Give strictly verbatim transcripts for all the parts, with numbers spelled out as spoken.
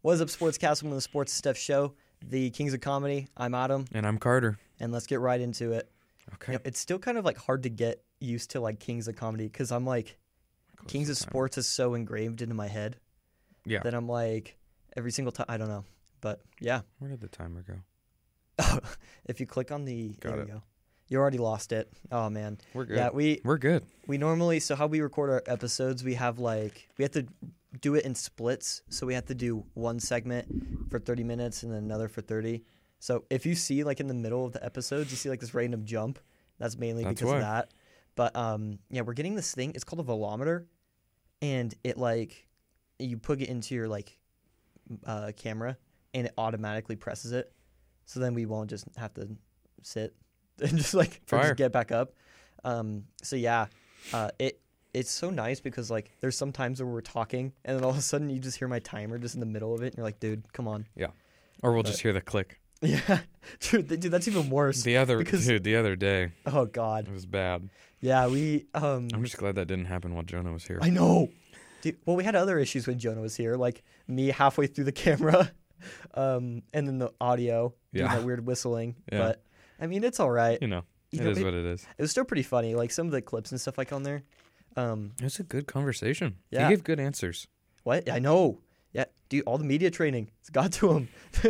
What is up, Sportscast? Welcome to the Sports Stuff Show, the Kings of Comedy. I'm Adam. And I'm Carter. And let's get right into it. Okay. You know, it's still kind of like hard to get used to like Kings of Comedy because I'm like, Close Kings the of timer. Sports is so engraved into my head Yeah. that I'm like, every single time, I don't know. But yeah. Where did the timer go? If you click on the, Got there it. we go. You already lost it. Oh, man. We're good. Yeah, we We're good. we normally, so how we record our episodes, we have like, we have to do it in splits. So we have to do one segment for thirty minutes and then another for thirty. So if you see like in the middle of the episodes, you see like this random jump, that's mainly That's because why. of that. But um, yeah, we're getting this thing. It's called a velometer, and it like, you plug it into your like uh, camera and it automatically presses it. So then we won't just have to sit and just like or Fire. just get back up. Um, so yeah, uh, it it's so nice because like there's some times where we're talking and then all of a sudden you just hear my timer just in the middle of it and you're like, dude, come on. Or we'll But- just hear the click. Yeah, dude, th- dude, that's even worse. The other because- dude, the other day, Oh God, it was bad. yeah, we um, I'm just glad that didn't happen while Jonah was here. I know. Dude, well, we had other issues when Jonah was here, like me halfway through the camera, um, and then the audio, doing Yeah. that weird whistling. Yeah. But I mean, it's all right. You know, You it know, is it- what it is. It was still pretty funny, like some of the clips and stuff like on there. Um, It was a good conversation. Yeah. He gave good answers. what? I know. Yeah, dude, all the media training, it's got to him.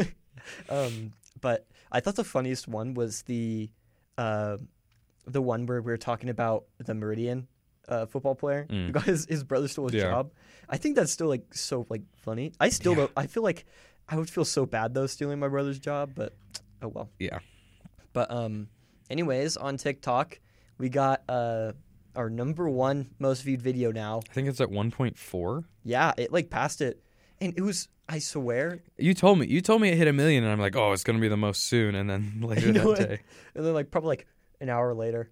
um, but I thought the funniest one was the, uh, the one where we were talking about the Meridian, uh, football player Mm. who got his, his brother stole his Yeah. job. I think that's still like so like funny. I still Yeah. don't. I feel like I would feel so bad though stealing my brother's job, but oh well. Yeah. But um, anyways, on TikTok, we got uh our number one most viewed video now. I think it's at one point four. Yeah, it like passed it, and it was. I swear. You told me. You told me it hit a million, and I'm like, oh, it's gonna be the most soon. And then later You know that what? day, And then like probably like an hour later,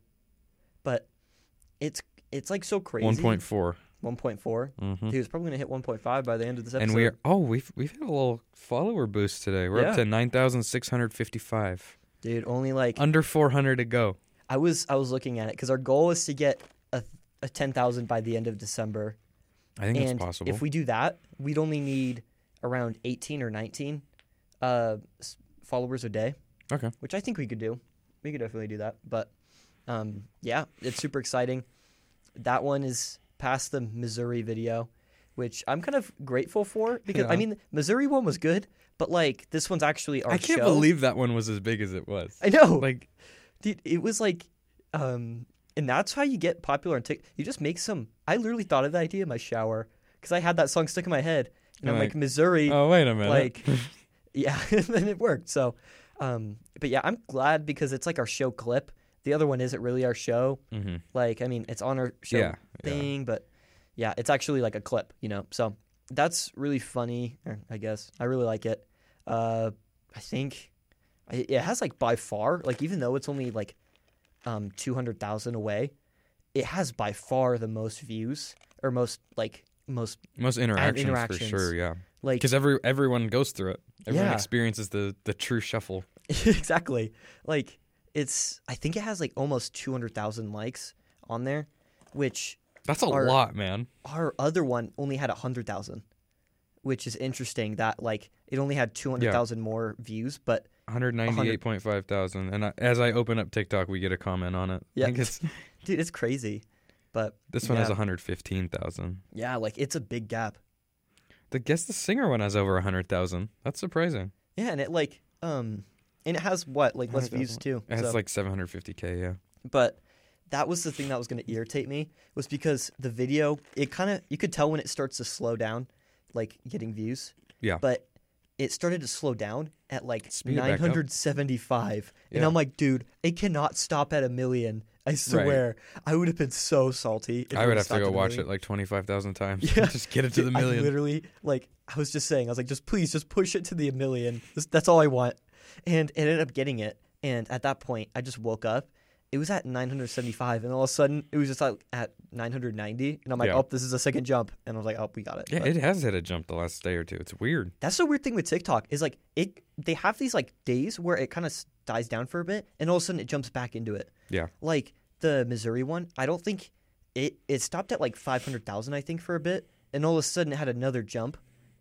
but it's it's like so crazy. one point four. One point four. Mm-hmm. Dude, it's probably gonna hit one point five by the end of this episode. And we are. Oh, we've we've had a little follower boost today. We're Yeah. up to nine thousand six hundred fifty-five. Dude, only like Under four hundred to go. I was I was looking at it because our goal is to get a, a ten thousand by the end of December. I think and it's possible. if we do that, we'd only need around eighteen or nineteen uh, s- followers a day. Okay. Which I think we could do. We could definitely do that. But um, yeah, it's super exciting. That one is past the Missouri video, which I'm kind of grateful for because I Yeah. mean, Missouri one was good, but like this one's actually our I can't show. believe that one was as big as it was. I know. Like, Dude, it was like, um, and that's how you get popular on TikTok. You just make some. I literally thought of the idea in my shower because I had that song stuck in my head, and I'm You're like, like, Missouri, oh wait a minute. like, yeah, and then it worked. So, um, but yeah, I'm glad because it's like our show clip. The other one isn't really our show. hmm Like, I mean, it's on our show Yeah, yeah. thing, but yeah, it's actually like a clip, you know. So that's really funny. Or I guess I really like it. Uh, I think it it has like by far, like even though it's only like um two hundred thousand away, it has by far the most views or most like most Most interactions, interactions. for sure. Yeah. like Because every everyone goes through it. Everyone Yeah. experiences the the true shuffle. exactly like it's. I think it has like almost two hundred thousand likes on there, which That's a Our- lot, man. our other one only had one hundred thousand, which is interesting that like it only had two hundred thousand more views, but one hundred ninety-eight point five thousand. And I, as I open up TikTok, we get a comment on it. Yeah. I think it's dude, it's crazy. But this one Yeah. has one hundred fifteen thousand. yeah, like it's a big gap. The Guess the Singer one has over one hundred thousand. That's surprising. Yeah, and it like um and it has what, like less views too. It has so- like seven hundred fifty K, yeah. But that was the thing that was going to irritate me was because the video, it kind of, you could tell when it starts to slow down, like getting views. Yeah. But it started to slow down at like Speed it back up. nine hundred seventy-five. And Yeah. I'm like, dude, it cannot stop at a million. I swear. I would have been so salty. If I it would would've have to stopped go at a watch million. it like twenty-five thousand times. Yeah. Just get it to the Dude, I million. literally, like, I was just saying, I was like, just please, just push it to the million. Just- That's all I want. And it ended up getting it. And at that point, I just woke up. It was at nine hundred seventy-five, and all of a sudden, it was just like at nine hundred ninety. And I'm like, Yeah. oh, this is a second jump. And I was like, oh, we got it. Yeah, But it has hit a jump the last day or two. It's weird. that's the weird thing with TikTok is like it. They have these like days where it kind of dies down for a bit, and all of a sudden, it jumps back into it. Yeah. Like the Missouri one, I don't think it it stopped at like five hundred thousand, I think, for a bit, and all of a sudden, it had another jump.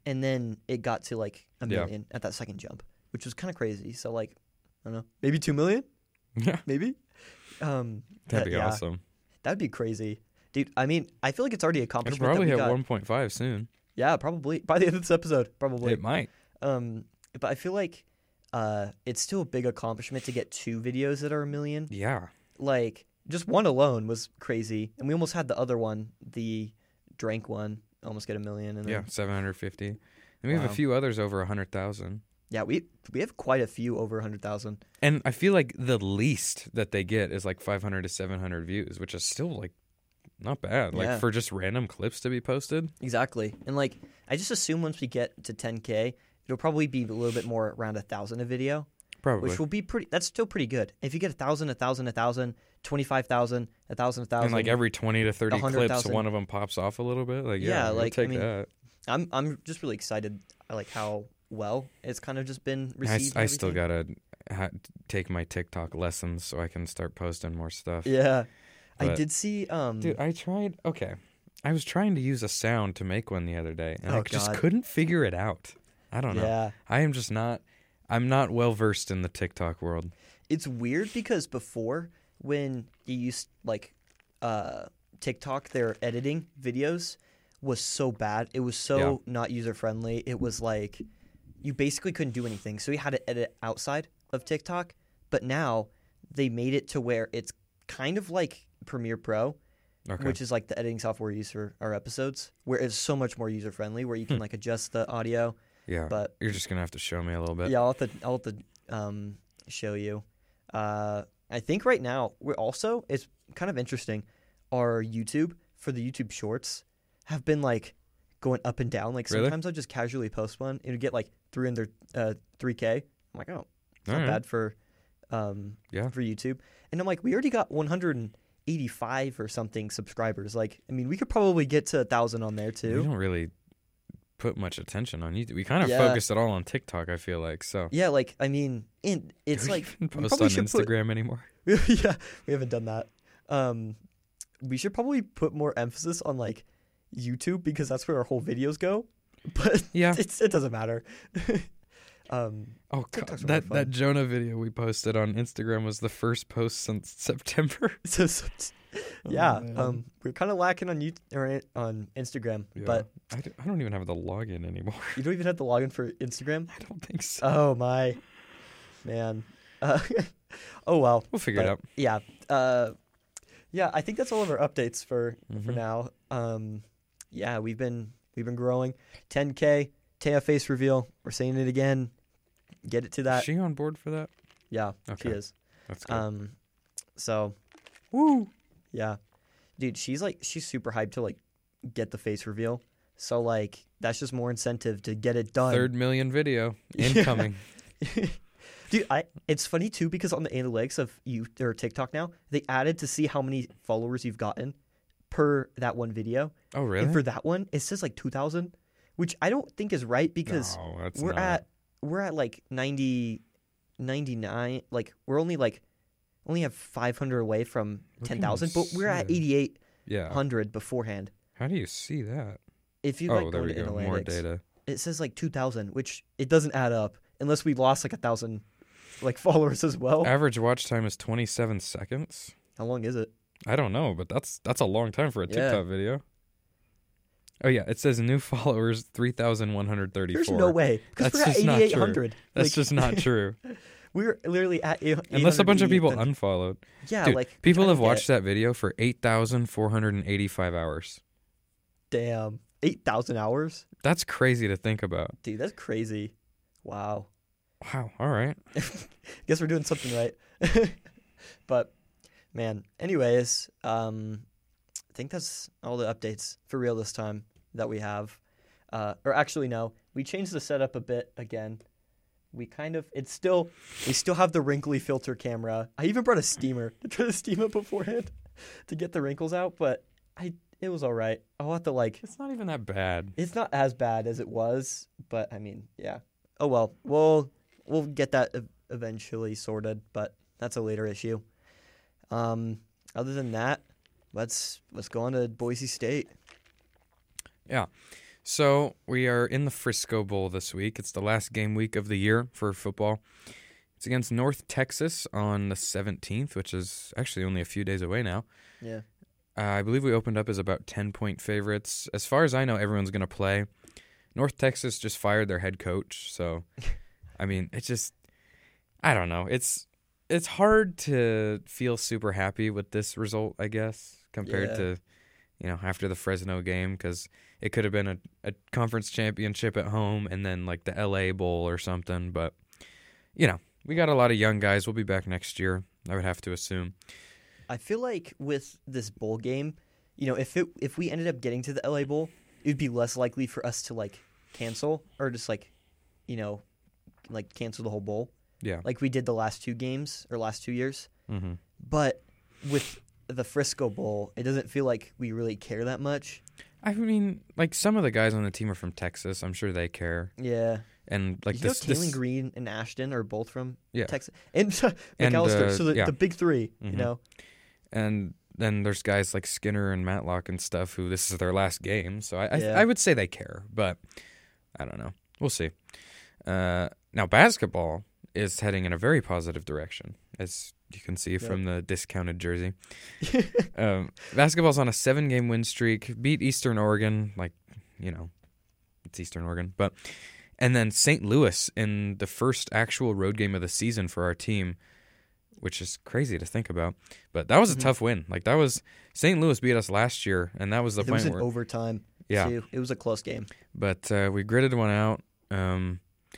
and then it got to like a Yeah. million at that second jump, which was kind of crazy. So like, I don't know, maybe two million, Yeah, maybe. Um, that'd that- be yeah, awesome. That'd be crazy, dude. I mean, I feel like it's already an It'll accomplishment. probably that we hit got. one point five soon. Yeah, probably by the end of this episode, probably. It might. Um, but I feel like uh, it's still a big accomplishment to get two videos that are a million. Yeah. Like just one alone was crazy, and we almost had the other one, the drank one, almost get a million. And then, Yeah, seven hundred fifty. And we have Wow. a few others over one hundred thousand. yeah, we we have quite a few over a hundred thousand. And I feel like the least that they get is like five hundred to seven hundred views, which is still like not bad. Like Yeah. for just random clips to be posted. Exactly, and like I just assume once we get to ten K, it'll probably be a little bit more around a thousand a video, Probably. which will be pretty. That's still pretty good. If you get a thousand, a thousand, a thousand, twenty-five thousand, a thousand, a thousand, and like every twenty to thirty a hundred clips, thousand. one of them pops off a little bit. Like, yeah, Yeah, we'll like, I take mean, that. I'm I'm just really excited. I like how well it's kind of just been I, received. I and still everything. gotta ha- take my TikTok lessons so I can start posting more stuff. Yeah, I But- did see. Um, Dude, I tried. Okay, I was trying to use a sound to make one the other day, and I Oh, just God. couldn't figure it out. I don't know. yeah, I am just not. I'm not well versed in the TikTok world. it's weird because before when you used like uh, TikTok, their editing videos was so bad. It was so Yeah. not user friendly. It was like you basically couldn't do anything. So you had to edit outside of TikTok. But now they made it to where it's kind of like Premiere Pro, Okay. which is like the editing software we use for our episodes, where it's so much more user friendly, where you can like adjust the audio. yeah. But You're just gonna have to show me a little bit. yeah, I'll have to I'll have to um, show you. Uh, I think right now we're also it's kind of interesting. Our YouTube for the YouTube Shorts have been like going up and down. Like Really? sometimes I'll just casually post one. It'll get like three hundred, uh, three K. I'm like, oh, it's not Alright. bad for um Yeah. for YouTube. And I'm like, we already got one hundred eighty-five or something subscribers. Like, I mean, we could probably get to a thousand on there We too. don't really put much attention on YouTube. We kind of Yeah. focus it all on TikTok. I feel like so. Yeah, like I mean, and it's Do we like even we post probably on should put- Instagram anymore. yeah, we haven't done that. Um, we should probably put more emphasis on like YouTube because that's where our whole videos go. But Yeah. it's, it doesn't matter. um, Oh god, TikTok's more that fun. that Jonah video we posted on Instagram was the first post since September. so, so yeah, Oh, man. um, we're kind of lacking on you or on Instagram, Yeah. but I, d- I don't even have the login anymore. you don't even have to log in for Instagram. I don't think so. Oh my, man. Uh, oh well. we'll figure it but- out. Yeah. Uh, yeah. I think that's all of our updates for for Mhm. now. Um, yeah, we've been we've been growing. ten K Taya face reveal. We're saying it again. Get it to that. Is she on board for that? yeah, Okay. she is. That's good. Um, so, woo. Yeah, dude, she's like she's super hyped to like get the face reveal. So like that's just more incentive to get it done. Third million video Yeah. incoming. Dude, I it's funny too because on the analytics of you or TikTok now, they added to see how many followers you've gotten per that one video. Oh really? And for that one, it says like two thousand, which I don't think is right because no, that's we're not. at we're at like ninety, ninety-nine. Like we're only like only have five hundred away from Where ten can you thousand, but we're see at that? eighty-eight Yeah. hundred beforehand. How do you see that? If you Oh, like there go we into go. analytics, More data. it says like two thousand, which it doesn't add up unless we lost like a thousand like followers as well. Average watch time is twenty-seven seconds. How long is it? I don't know, but that's that's a long time for a Yeah. TikTok video. Oh yeah, it says new followers three thousand one hundred thirty-four. There's no way because That's we're at just not true. eighty-eight hundred. That's Like, just not true. we're literally at eight, Unless a bunch of people eight hundred. unfollowed. Yeah, Dude, like people trying have to watched get- that video for eight thousand four hundred eighty-five hours. Damn, eight thousand hours, That's crazy to think about. dude. That's crazy. Wow. Wow. All right. Guess we're doing something right. But man, anyways, um, I think that's all the updates for real this time that we have. Uh, or actually, no, we changed the setup a bit again. We kind of it's still we still have the wrinkly filter camera. I even brought a steamer to try to steam it beforehand to get the wrinkles out, but I it was all right. I'll have to like It's not even that bad. it's not as bad as it was, but I mean, yeah. Oh well, we'll we'll get that ev- eventually sorted, but that's a later issue. Um, other than that, let's let's go on to Boise State. Yeah. So we are in the Frisco Bowl this week. It's the last game week of the year for football. It's against North Texas on the seventeenth, which is actually only a few days away now. Yeah. Uh, I believe we opened up as about ten-point favorites. As far as I know, everyone's going to play. North Texas just fired their head coach, so, I mean, it's just, I don't know. It's it's hard to feel super happy with this result, I guess, compared Yeah. to, you know, after the Fresno game, because it could have been a, a conference championship at home and then, like, the L A Bowl or something, but, you know, we got a lot of young guys. We'll be back next year, I would have to assume. I feel like with this bowl game, you know, if it if we ended up getting to the L A Bowl, it would be less likely for us to like cancel or just like, you know, like cancel the whole bowl, Yeah. like we did the last two games or last two years. Mm-hmm. But with the Frisco Bowl, it doesn't feel like we really care that much. I mean, like, some of the guys on the team are from Texas. I'm sure they care. Yeah, And, like, you this... know, Taylon this Green and Ashton are both from Yeah. Texas and And, McAllister. uh, so the, yeah. the big 3 Mhm. you know. And then there's guys like Skinner and Matlock and stuff who this is their last game. So I Yeah. I, I would say they care, but I don't know. We'll see. Uh, now, basketball is heading in a very positive direction, as you can see from the discounted jersey. um, basketball's on a seven-game win streak, beat Eastern Oregon, like, you know, it's Eastern Oregon. But and then Saint Louis in the first actual road game of the season for our team, which is crazy to think about. But that was a Mhm. tough win. Like, that was Saint Louis beat us last year, and that was the It point was in where overtime. yeah. Too. It was a close game. But uh, we gritted one out. Um,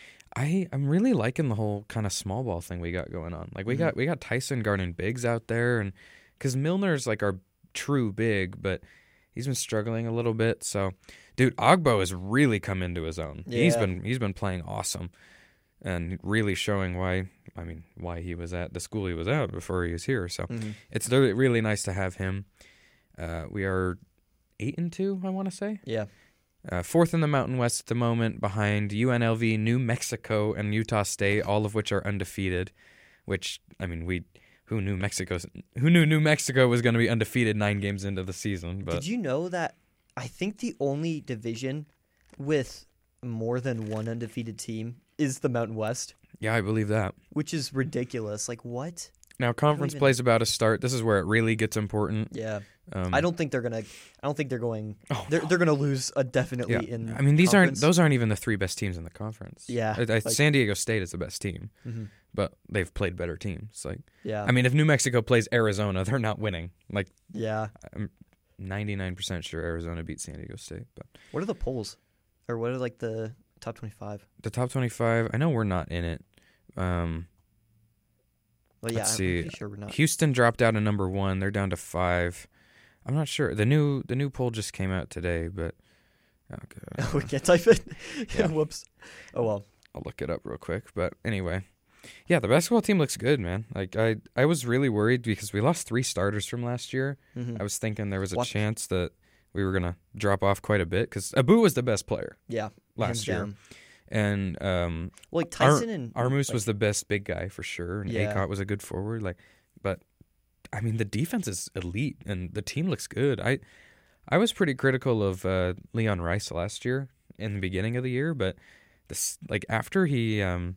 I I'm really liking the whole kind of small ball thing we got going on. Like, we Mhm. got we got Tyson guarding bigs out there, and because Milner's like our true big, but he's been struggling a little bit. So, dude, Ogbo has really come into his own. He's Yeah. been he's been playing awesome, and really showing why. I mean, why he was at the school he was at before he was here. So Mhm. it's really, really nice to have him. Uh, we are eight and two, I want to say. Yeah. Uh, fourth in the Mountain West at the moment, behind U N L V, New Mexico, and Utah State, all of which are undefeated. Which, I mean, we who knew Mexico who knew New Mexico was going to be undefeated nine games into the season. But Did you know that I think the only division with more than one undefeated team is the Mountain West, yeah, I believe that. which is ridiculous. Like, what? Now, conference even- play's about to start. This is where it really gets important. Yeah. Um, I don't think they're gonna. I don't think they're going. Oh, They're they're gonna lose uh, definitely yeah. in. I mean, these aren't conference. those aren't even the three best teams in the conference. Yeah, I, I, like- San Diego State is the best team, Mhm. but they've played better teams. Like, Yeah. I mean, if New Mexico plays Arizona, they're not winning. Like, yeah. I'm ninety-nine percent sure Arizona beat San Diego State. But What are the polls, or what are like the top twenty-five? the top twenty-five, I know we're not in it. Um, Well, yeah. Let's I'm see. pretty sure we're not. Houston dropped out of number one. They're down to five. I'm not sure. The new the new poll just came out today, but okay. we can't type it. Yeah. Whoops. Oh well. I'll look it up real quick. But anyway, yeah, the basketball team looks good, man. Like I, I was really worried because we lost three starters from last year. Mhm. I was thinking there was a What? chance that we were gonna drop off quite a bit because Abu was the best player Yeah. last hands year, down. and um, Well, like Ar- Tyson and Armus like, was the best big guy for sure, and Yeah. Acott was a good forward. Like, but I mean, the defense is elite, and the team looks good. I, I was pretty critical of uh, Leon Rice last year in the beginning of the year, but this like after he um,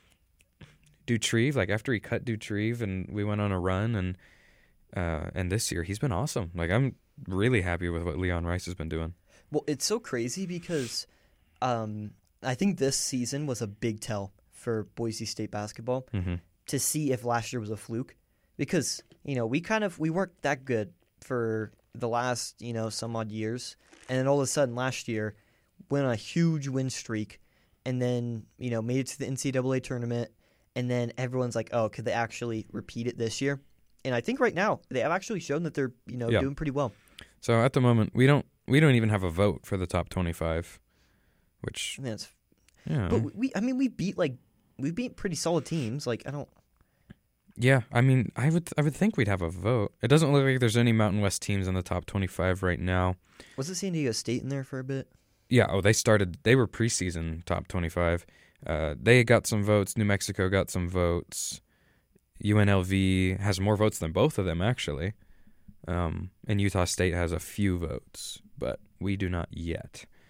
Dutrieve, like after he cut Dutrieve, and we went on a run, and uh, and this year he's been awesome. Like, I'm really happy with what Leon Rice has been doing. Well, it's so crazy because um, I think this season was a big tell for Boise State basketball Mm-hmm. to see if last year was a fluke, because you know we kind of we weren't that good for the last you know some odd years, and then all of a sudden last year went on a huge win streak, and then you know made it to the N C double A tournament, and then everyone's like, oh, could they actually repeat it this year? And I think right now they have actually shown that they're you know Yeah. doing pretty well. So at the moment, we don't we don't even have a vote for the top twenty-five, which I mean, it's, yeah, but we I mean we beat like we beat pretty solid teams. Like I don't. yeah. I mean, I would I would think we'd have a vote. It doesn't look like there's any Mountain West teams in the top twenty-five right now. Was it San Diego State in there for a bit? Yeah. Oh, they started. They were preseason top twenty-five. Uh, they got some votes. New Mexico got some votes. U N L V has more votes than both of them actually, um, and Utah State has a few votes, but we do not yet.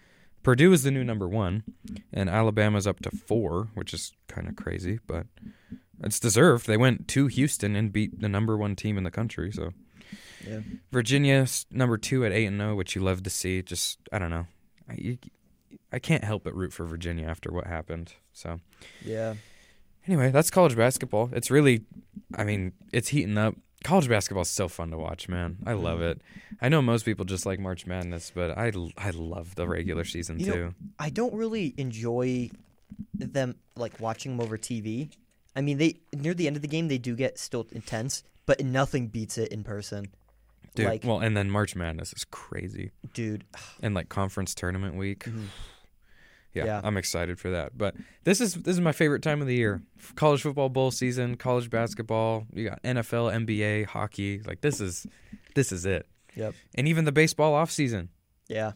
Purdue is the new number one, and Alabama's up to four, which is kind of crazy, but it's deserved. They went to Houston and beat the number one team in the country. So Yeah. Virginia's number two at eight and zero, which you love to see. Just I don't know, I, you, I can't help but root for Virginia after what happened. So Yeah. anyway, that's college basketball. It's really, I mean, it's heating up. College basketball is so fun to watch, man. I love it. I know most people just like March Madness, but I, I love the regular season You too. know, I don't really enjoy them like watching them over T V. I mean, they near the end of the game they do get still intense, but nothing beats it in person. Dude, Like, well, and then March Madness is crazy. dude. And like conference tournament week. Mhm. Yeah, Yeah. I'm excited for that. But this is this is my favorite time of the year. College football bowl season, college basketball, you got N F L, N B A, hockey. Like this is this is it. Yep. And even the baseball off season, Yeah.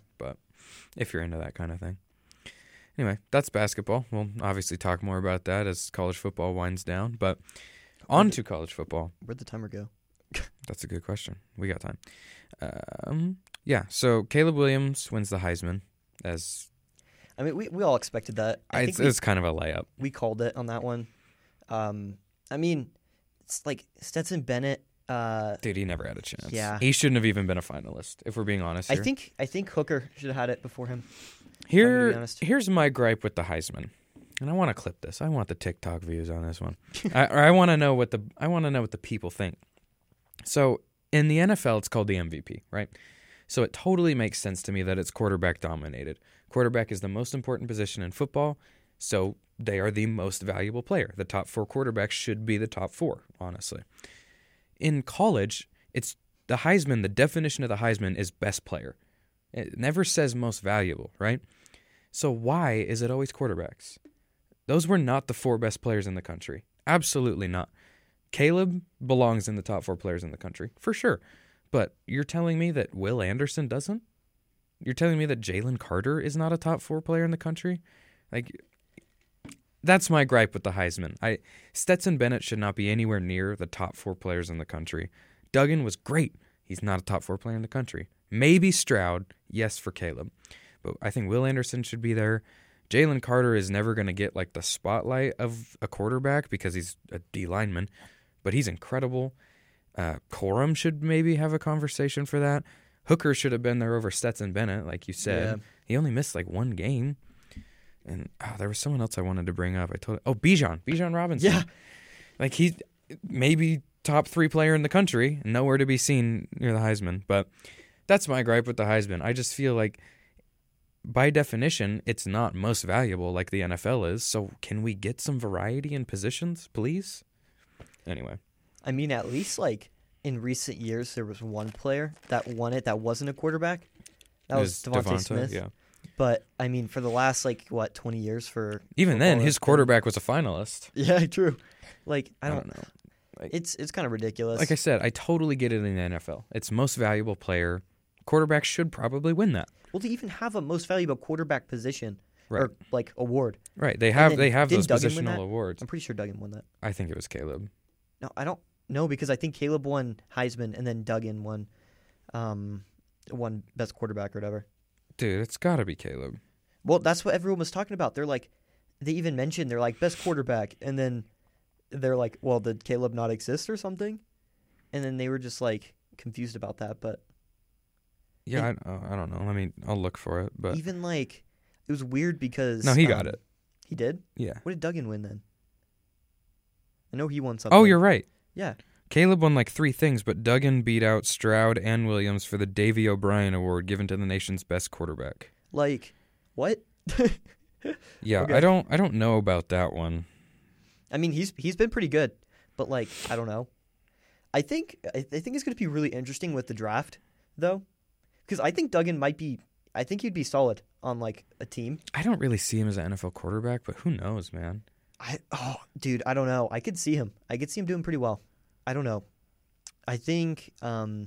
if you're into that kind of thing. Anyway, that's basketball. We'll obviously talk more about that as college football winds down. But on to college football. Where'd the timer go? That's a good question. We got time. Um, yeah, so Caleb Williams wins the Heisman. As I mean, we, we all expected that. I it's, think we, it's kind of a layup. we called it on that one. Um, I mean, it's like Stetson Bennett. Uh, Dude, he never had a chance. Yeah. He shouldn't have even been a finalist, if we're being honest I here. think I think Hooker should have had it before him. Here, be honest. here's my gripe with the Heisman, and I want to clip this. I want the TikTok views on this one. I, or I want to know what the I want to know what the people think. So in the N F L, it's called the M V P, right? So it totally makes sense to me that it's quarterback dominated. Quarterback is the most important position in football, so they are the most valuable player. The top four quarterbacks should be the top four, honestly. In college, it's the Heisman. The definition of the Heisman is best player. It never says most valuable, right? So why is it always quarterbacks? Those were not the four best players in the country. Absolutely not. Caleb belongs in the top four players in the country, for sure. But you're telling me that Will Anderson doesn't? You're telling me that Jalen Carter is not a top four player in the country? Like, that's my gripe with the Heisman. I Stetson Bennett should not be anywhere near the top four players in the country. Duggan was great. He's not a top four player in the country. Maybe Stroud, yes, for Caleb. But I think Will Anderson should be there. Jalen Carter is never going to get like the spotlight of a quarterback because he's a D lineman, but he's incredible. Uh, Corum should maybe have a conversation for that. Hooker should have been there over Stetson Bennett, like you said. Yeah. He only missed like one game. And oh, there was someone else I wanted to bring up. I told oh Bijan, Bijan Robinson. Yeah. Like he's maybe top three player in the country, nowhere to be seen near the Heisman. But that's my gripe with the Heisman. I just feel like by definition, it's not most valuable like the N F L is. So can we get some variety in positions, please? Anyway. I mean, at least like in recent years, there was one player that won it that wasn't a quarterback. That It was was Devontae Devonta, Smith. yeah. But I mean, for the last like what twenty years for Even then, football, his it's been- quarterback was a finalist. Yeah, true. Like I I don't, don't know. Like- It's it's kind of ridiculous. Like I said, I totally get it in the N F L. It's most valuable player. Quarterback should probably win that. well, to even have a most valuable quarterback position Right. or like award, Right. They have then they have those didn't Duggan win positional that? awards. I'm pretty sure Duggan won that. I think it was Caleb. No, I don't know because I think Caleb won Heisman and then Duggan won, um, won best quarterback or whatever. Dude, it's got to be Caleb. Well, that's what everyone was talking about. They're like, they even mentioned they're like best quarterback, and then they're like, well, did Caleb not exist or something? And then they were just like confused about that. But Yeah, I, uh, I don't know. I mean, I'll look for it, but even like, it was weird because no, he got um, it. He did. Yeah. What did Duggan win then? I know he won something. Oh, you're right. Yeah. Caleb won like three things, but Duggan beat out Stroud and Williams for the Davy O'Brien Award given to the nation's best quarterback. Like, what? Yeah, Okay. I don't I don't know about that one. I mean, he's he's been pretty good, but like, I don't know. I think I, I think it's going to be really interesting with the draft, though, because I think Duggan might be. I think he'd be solid on like a team. I don't really see him as an N F L quarterback, but who knows, man? I oh, dude, I don't know. I could see him. I could see him doing pretty well. I don't know. I think um,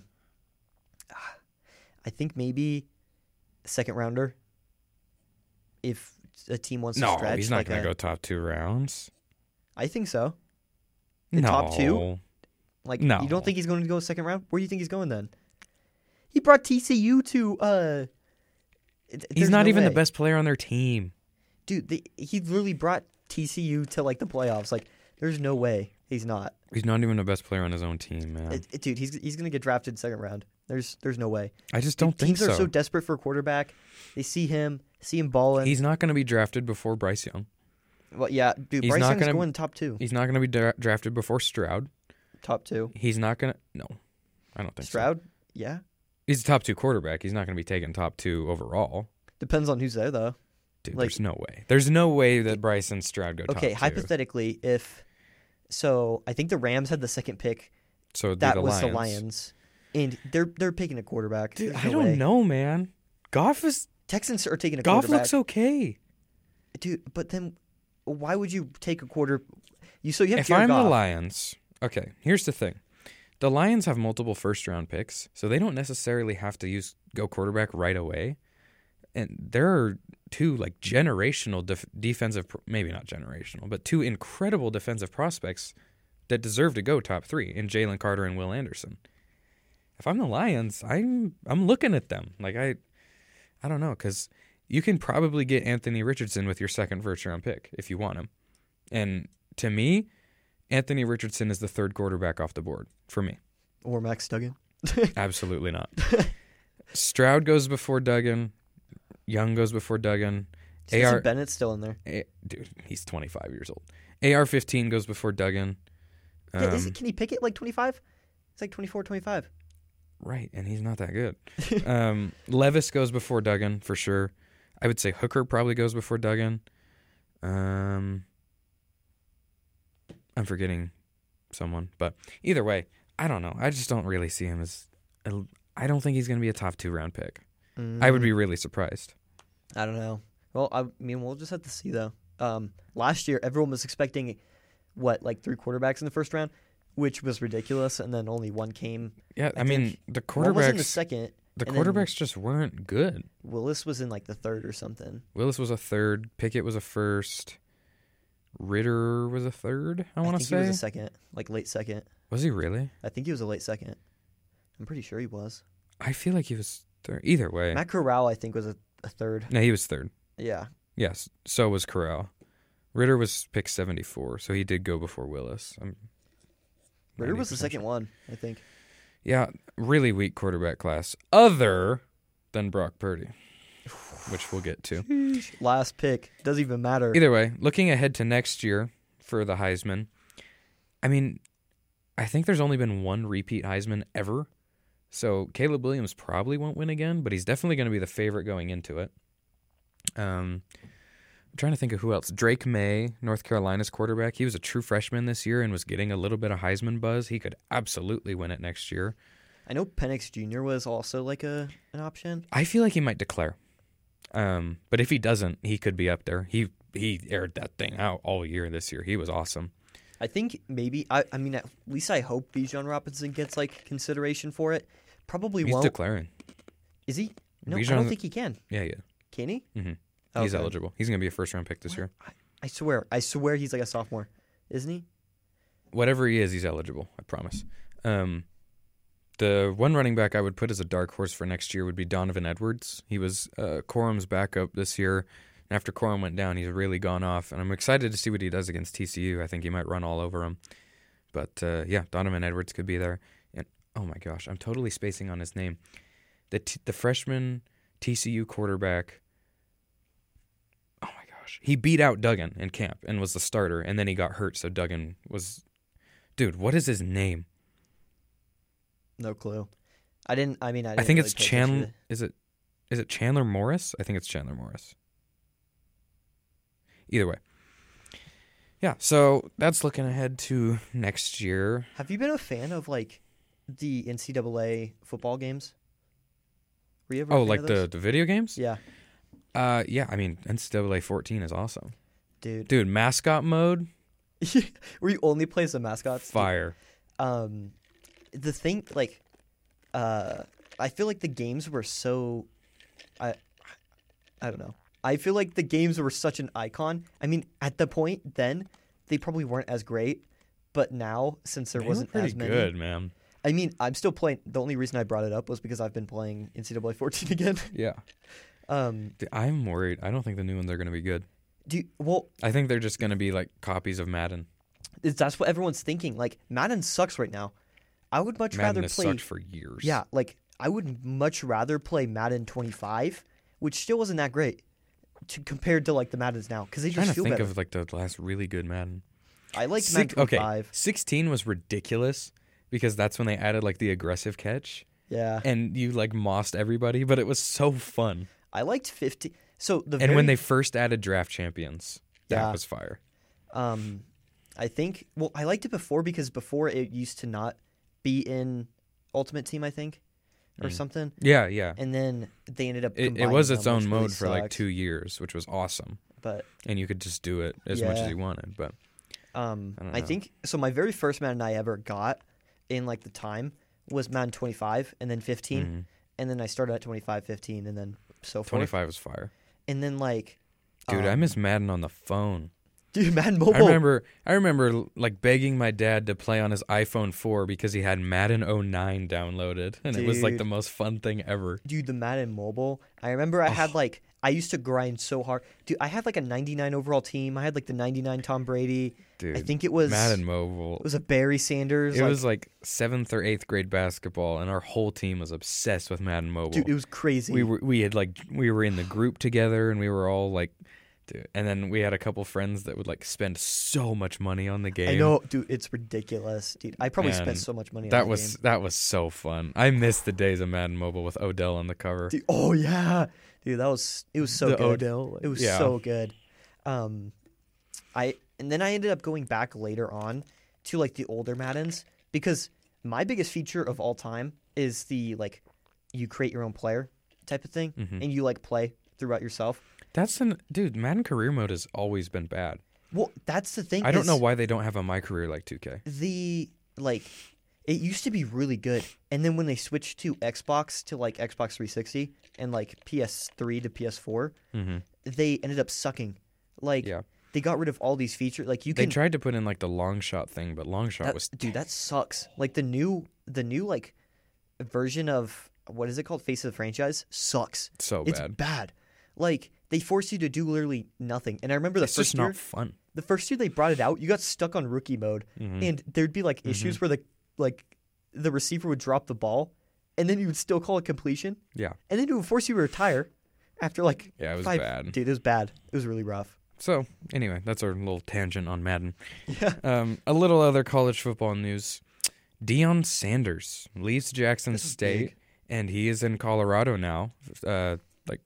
I think maybe second rounder. If a team wants to No, stretch, he's not like going to a- go top two rounds. I think so. The no. top two? Like, No. you don't think he's going to go second round? Where do you think he's going then? He brought T C U to uh it, He's there's not no even way. the best player on their team. Dude, they, he literally brought T C U to like the playoffs. Like, there's no way he's not. He's not even the best player on his own team, man. It, it- dude, he's he's gonna get drafted second round. There's there's no way. I just don't think Teams so. are so desperate for a quarterback. They see him, see him balling. He's not going to be drafted before Bryce Young. well, yeah, dude. he's Bryce not Young's gonna- going top two. He's not going to be dra- drafted before Stroud. Top two. He's not going to. No, I don't think so. Stroud, yeah. He's a top two quarterback. He's not going to be taken top two overall. Depends on who's there though. Dude, Like- there's no way. There's no way that Bryce and Stroud go Okay, top two. hypothetically, if so, I think the Rams had the second pick. So it'd be That the was Lions. the Lions, and they're they're picking a quarterback. Dude, There's I no don't way. know, man. Goff is Texans are taking a Goff quarterback. looks okay. Dude, but then why would you take a quarter? You so you have If Jared I'm Goff. the Lions, okay, here's the thing. The Lions have multiple first round picks, so they don't necessarily have to use go quarterback right away. And there are two like generational def- defensive, pr- maybe not generational, but two incredible defensive prospects that deserve to go top three in Jalen Carter and Will Anderson. If I'm the Lions, I'm I'm looking at them like I, I don't know, because you can probably get Anthony Richardson with your second first round pick if you want him, and to me, Anthony Richardson is the third quarterback off the board for me. or Max Duggan. Absolutely not. Stroud goes before Duggan. Young goes before Duggan. A Stetson R, Bennett's still in there. A- dude, he's twenty-five years old. A R fifteen goes before Duggan. Yeah, is Um, it, can he pick it like twenty-five? It's like twenty-four, twenty-five. Right, and he's not that good. um, Levis goes before Duggan for sure. I would say Hooker probably goes before Duggan. Um, I'm forgetting someone, but either way, I don't know. I just don't really see him as. A, I don't think he's going to be a top two round pick. I would be really surprised. Mm, I don't know. Well, I mean, we'll just have to see though. Um, last year, everyone was expecting what, like three quarterbacks in the first round, which was ridiculous, and then only one came. Yeah, I, I mean the One was in the quarterbacks. second. The and then- quarterbacks just weren't good. Willis was in like the third or something. Willis was a third. Pickett was a first. Ritter was a third. I I, want to think say. he was a second, like late second. Was he really? I think he was a late second. I'm pretty sure he was. I feel like he was third. Either way. Matt Corral, I think, was a, a third. No, he was third. Yeah. Yes, so was Corral. Ritter was pick seventy-four, so he did go before Willis. I'm Ritter was ninety the percent second sure. one, I think. Yeah, really weak quarterback class, other than Brock Purdy, which we'll get to. Last pick. Doesn't even matter. Either way, looking ahead to next year for the Heisman, I mean, I think there's only been one repeat Heisman ever. So Caleb Williams probably won't win again, but he's definitely going to be the favorite going into it. Um, I'm trying to think of who else. Drake May, North Carolina's quarterback. He was a true freshman this year and was getting a little bit of Heisman buzz. He could absolutely win it next year. I know Penix Junior was also like a an option. I feel like he might declare. Um, but if he doesn't, he could be up there. He he aired that thing out all year this year. He was awesome. I think maybe, I, I mean, at least I hope Bijan Robinson gets like consideration for it. Probably He's won't. declaring. Is he? No, I Bijan- don't think he can. Yeah, yeah. Can he? hmm He's Okay. eligible. He's going to be a first-round pick this What? year. I, I swear. I swear he's like a sophomore. Isn't he? Whatever he is, he's eligible. I promise. Um, the one running back I would put as a dark horse for next year would be Donovan Edwards. He was uh, Corum's backup this year. And after Corum went down, he's really gone off. And I'm excited to see what he does against T C U. I think he might run all over him. But, uh, yeah, Donovan Edwards could be there. And, oh, my gosh, I'm totally spacing on his name. The, t- the freshman T C U quarterback... Oh, my gosh. He beat out Duggan in camp and was the starter, and then he got hurt, so Duggan was... Dude, what is his name? No clue. I didn't. I mean, I. I, Didn't think really it's pay attention Chandler. Is it? Is it Chandler Morris? I think it's Chandler Morris. Either way. Yeah, so that's looking ahead to next year. to- Have you been a fan of like the N C double A football games? Were you ever? a Oh, fan like of the, those? the video games? Yeah, Uh, yeah. I mean, N C double A fourteen is awesome, dude. dude. Mascot mode, Where you only play as the mascots? Dude. fire. Um, the thing, like, uh, I feel like the games were so, I, I don't know. I feel like the games were such an icon. I mean, at the point then, they probably weren't as great, but now since there They wasn't were pretty as many, good, man. I mean, I'm still playing. The only reason I brought it up was because I've been playing N C double A fourteen again. Yeah. Um, Dude, I'm worried. I don't think the new ones are going to be good. do you, well, I think they're just going to be like copies of Madden. it's, that's what everyone's thinking. Like Madden sucks right now. I would much Madden rather has play. sucked for years. Yeah, like I would much rather play Madden twenty-five, which still wasn't that great, to, compared to like the Maddens now because they I'm trying just to feel think better. of like the last really good Madden. I liked Six- Madden okay, twenty-five. sixteen was ridiculous because that's when they added like the aggressive catch Yeah, and you like mossed everybody, but it was so fun. I liked fifty. So the And very, when they first added draft champions, that Yeah. was fire. um, I think well I liked it before because before it used to not be in Ultimate Team, I think, or Mm. something, Yeah, yeah. and then they ended up. It, it combining was its them, own which really mode for like sucked. two years, which was awesome. But And you could just do it as much Yeah. as you wanted. But um, I don't I, know. think so. My very first Madden I ever got in like the time was Madden twenty-five, and then fifteen, mhm, and then I started at twenty-five, fifteen, and then so forth. twenty-five was fire. And then like, Dude, I um, miss Madden on the phone. dude Madden Mobile. I remember I remember like begging my dad to play on his iPhone four because he had Madden oh nine downloaded and it was like Dude. the most fun thing ever. Dude, the Madden Mobile. I remember I had Oh. like I used to grind so hard. Dude, I had like a ninety-nine overall team. I had like the ninety-nine Tom Brady. Dude, I think it was Madden Mobile. It was a Barry Sanders. It like, was like seventh or eighth grade basketball and our whole team was obsessed with Madden Mobile. dude, it was crazy. we were we had like we were in the group together and we were all like dude, and then we had a couple friends that would like spend so much money on the game. I know, dude. It's ridiculous, dude. I probably Man, spent so much money on That that was game. that was so fun. I miss the days of Madden Mobile with Odell on the cover. Dude, oh yeah, dude. That was it was so the good. Odell. It was yeah. so good. Um, I and then I ended up going back later on to like the older Maddens because my biggest feature of all time is the like you create your own player type of thing Mhm. and you like play throughout yourself. That's an dude. Madden career mode has always been bad. Well, that's the thing. I don't is know why they don't have a My Career like two K. the like it used to be really good, and then when they switched to Xbox to like Xbox three sixty and like P S three to P S four, Mm-hmm. they ended up sucking. Like Yeah, they got rid of all these features. Like you they can tried to put in like the long shot thing, but long shot that, was dude that sucks. Like the new the new like version of what is it called? Face of the Franchise sucks. so It's bad. bad. Like they force you to do literally nothing. And I remember the It's first just year, not fun. the first year they brought it out, you got stuck on rookie mode, Mhm. and there'd be like Mm-hmm. issues where the like the receiver would drop the ball, and then you would still call it completion, Yeah, and then it would force you to retire after like yeah, it was five. bad. Dude, it was bad. It was really rough. So anyway, that's our little tangent on Madden. Yeah. Um, a little other college football news: Deion Sanders leaves Jackson This is State, big. and he is in Colorado now, uh, like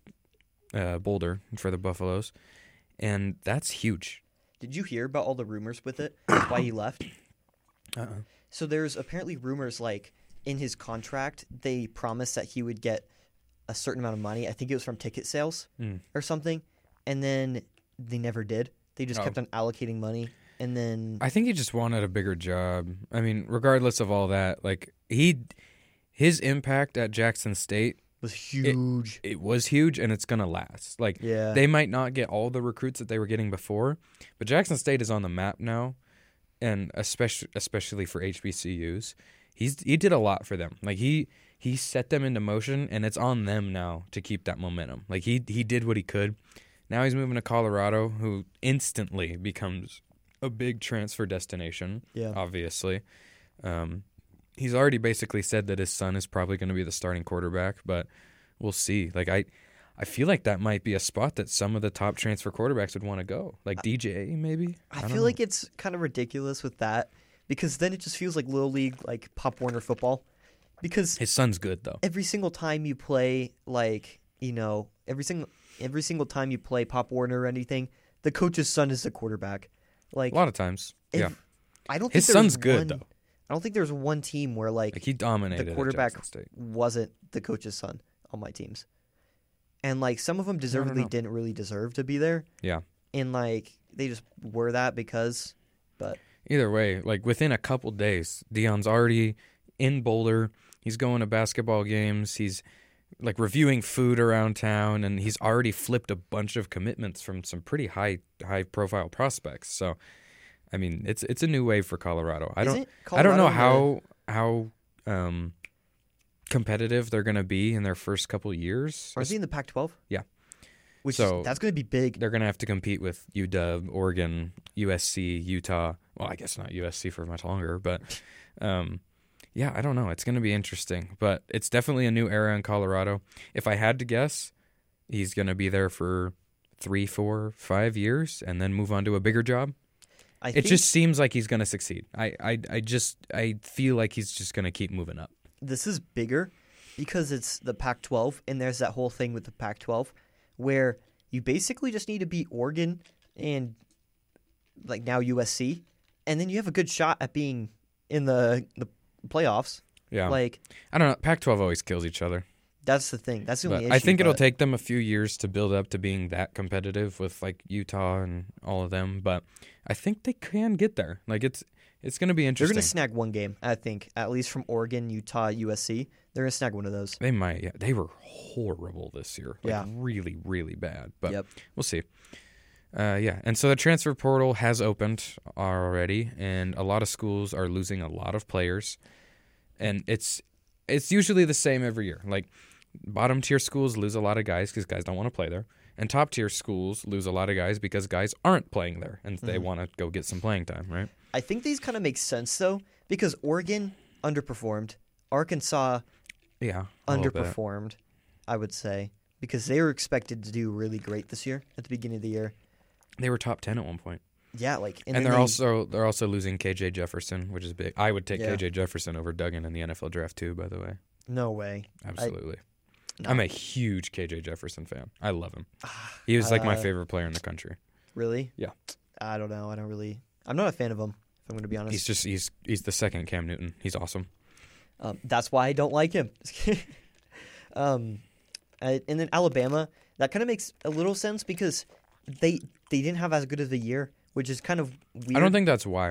uh, Boulder for the Buffaloes, and that's huge. Did you hear about all the rumors with it? Why he left? Uh-uh. So there's apparently rumors like in his contract they promised that he would get a certain amount of money. I think it was from ticket sales Mm. or something, and then they never did. They just Oh. kept on allocating money, and then I think he just wanted a bigger job. I mean, regardless of all that, like he, his impact at Jackson State, was huge. it was huge, and it's gonna last. Like yeah, they might not get all the recruits that they were getting before, but Jackson State is on the map now, and especially especially for H B C Us, he's he did a lot for them. Like he he set them into motion, and it's on them now to keep that momentum. Like he he did what he could. Now he's moving to Colorado, who instantly becomes a big transfer destination. yeah. Obviously, um, he's already basically said that his son is probably going to be the starting quarterback, but we'll see. Like I, I feel like that might be a spot that some of the top transfer quarterbacks would want to go, like D J maybe. I, don't feel know. like it's kind of ridiculous with that because then it just feels like little league, like Pop Warner football. Because his son's good though. every single time you play, like you know, every single every single time you play Pop Warner or anything, the coach's son is the quarterback. Like A lot of times, if- yeah. I don't. His think there's son's good, one- though. I don't think there's one team where like, Like he dominated the at quarterback Jackson State. wasn't the coach's son on my teams, and like some of them deservedly know. didn't really deserve to be there. Yeah. And like they just were that because, but Either way, like within a couple days, Deion's already in Boulder. He's going to basketball games. He's like reviewing food around town, and he's already flipped a bunch of commitments from some pretty high high profile prospects. So, I mean, it's it's a new wave for Colorado. I don't Isn't I don't know Colorado how how um competitive they're going to be in their first couple years. Are they in the Pac twelve? Yeah. Which So- is, that's going to be big. They're going to have to compete with U W, Oregon, U S C, Utah. Well, I guess not U S C for much longer, but um, yeah, I don't know. It's going to be interesting, but it's definitely a new era in Colorado. If I had to guess, he's going to be there for three, four, five years and then move on to a bigger job. I It think just seems like he's going to succeed. I, I, I just I feel like he's just going to keep moving up. this is bigger because it's the Pac twelve, and there's that whole thing with the Pac twelve where you basically just need to beat Oregon and like now U S C, and then you have a good shot at being in the the playoffs. Yeah. Like I don't know. Pac twelve always kills each other. that's the thing. That's the only But issue. I think it'll but take them a few years to build up to being that competitive with like Utah and all of them, but I think they can get there. Like it's it's going to be they're interesting. going to snag one game. I think at least from Oregon, Utah, U S C. They're going to snag one of those. They might. Yeah, they were horrible this year. Like, Yeah. really, really bad. But Yep. we'll see. Uh, yeah, and so the transfer portal has opened already, and a lot of schools are losing a lot of players, and it's it's usually the same every year. Like bottom tier schools lose a lot of guys because guys don't want to play there, and top tier schools lose a lot of guys because guys aren't playing there and they Mhm. want to go get some playing time. Right? I think these kind of make sense though because Oregon underperformed, Arkansas Yeah, a little bit. underperformed, I would say, because they were expected to do really great this year at the beginning of the year. They were top ten at one point. Yeah, like And, then they're they- also they're also losing K J Jefferson, which is big. I would take Yeah. K J Jefferson over Duggan in the N F L draft too. By the way, no way. absolutely. No. I'm a huge K J Jefferson fan. I love him. He was like my Uh, favorite player in the country. Really? Yeah. I don't know. I don't really. I'm not a fan of him. If I'm going to be honest. He's just he's he's the second Cam Newton. He's awesome. Um, that's why I don't like him. um, uh, and then Alabama, that kind of makes a little sense because they they didn't have as good of a year, which is kind of weird. I don't think that's why. Why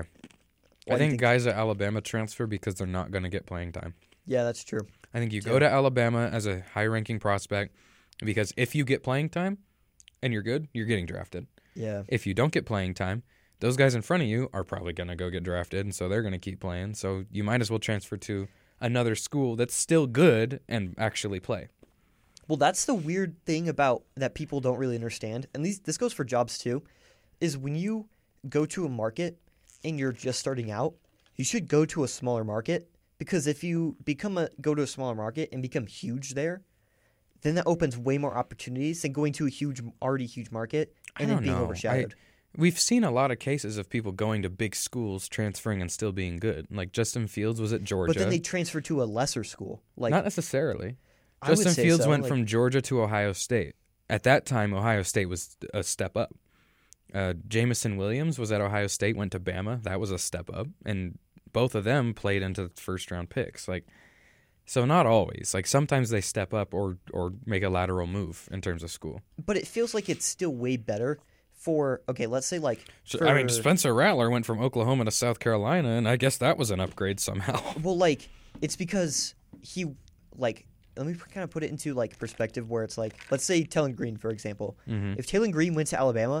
I do you think, guys at Alabama transfer because they're not going to get playing time. Yeah, that's true. I think you Too. go to Alabama as a high-ranking prospect because if you get playing time and you're good, you're getting drafted. Yeah. If you don't get playing time, those guys in front of you are probably going to go get drafted, and so they're going to keep playing. So you might as well transfer to another school that's still good and actually play. Well, that's the weird thing about that people don't really understand, and these this goes for jobs too, is when you go to a market and you're just starting out, you should go to a smaller market because if you become a go to a smaller market and become huge there, then that opens way more opportunities than going to a huge already huge market I and then don't being know. overshadowed. We've seen a lot of cases of people going to big schools, transferring, and still being good. Like Justin Fields was at Georgia. But then they transfer to a lesser school. Like Not necessarily. I would Justin say Fields so, went like- from Georgia to Ohio State. At that time, Ohio State was a step up. Uh, Jamison Williams was at Ohio State, went to Bama. That was a step up. And both of them played into first-round picks. Like, so not always. Like sometimes they step up or or make a lateral move in terms of school. but it feels like it's still way better for okay, let's say like So, for, I mean, Spencer Rattler went from Oklahoma to South Carolina, and I guess that was an upgrade somehow. Well, like it's because he like let me kind of put it into like perspective where it's like let's say Taylor Green for example. Mhm. If Taylor Green went to Alabama,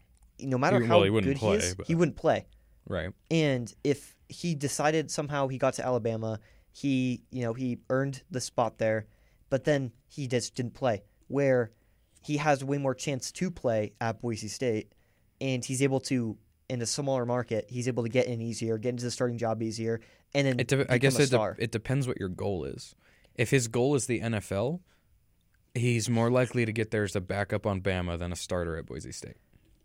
no matter He- how well, he wouldn't good play, he is, but- he wouldn't play. Right. And if he decided somehow he got to Alabama, he you know he earned the spot there, but then he just didn't play. Where he has way more chance to play at Boise State, and he's able to in a smaller market, he's able to get in easier, get into the starting job easier, and then It de- I become guess a it, de- star. it depends what your goal is. If his goal is the N F L, he's more likely to get there as a backup on Bama than a starter at Boise State.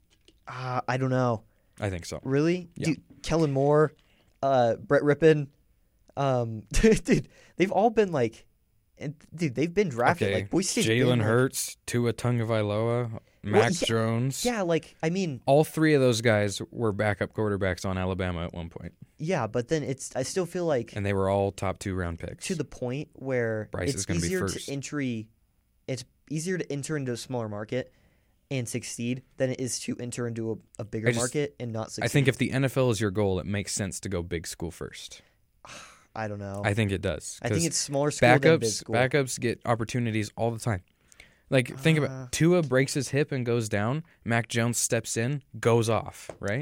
Uh, I don't know. I think so. Really? Yeah. Dude, Kellen Moore, uh, Brett Rippon, um, dude, they've all been like, and, dude, they've been drafted. Okay, Like Boise State's been, Jalen like- Hurts, Tua Tagovailoa, Max yeah, Jones. Yeah, like I mean, All three of those guys were backup quarterbacks on Alabama at one point, yeah, but then it's I still feel like and they were all top two round picks. to the point where Bryce is it's gonna be easier first. to entry, it's easier to enter into a smaller market and succeed than it is to enter into a, a bigger I just- market and not succeed. I think if the N F L is your goal, it makes sense to go big school first. I don't know. I think it does. I think 'cause it's smaller school than big backups school. backups get opportunities all the time. Like think Uh. about Tua breaks his hip and goes down. Mac Jones steps in, goes off. Right?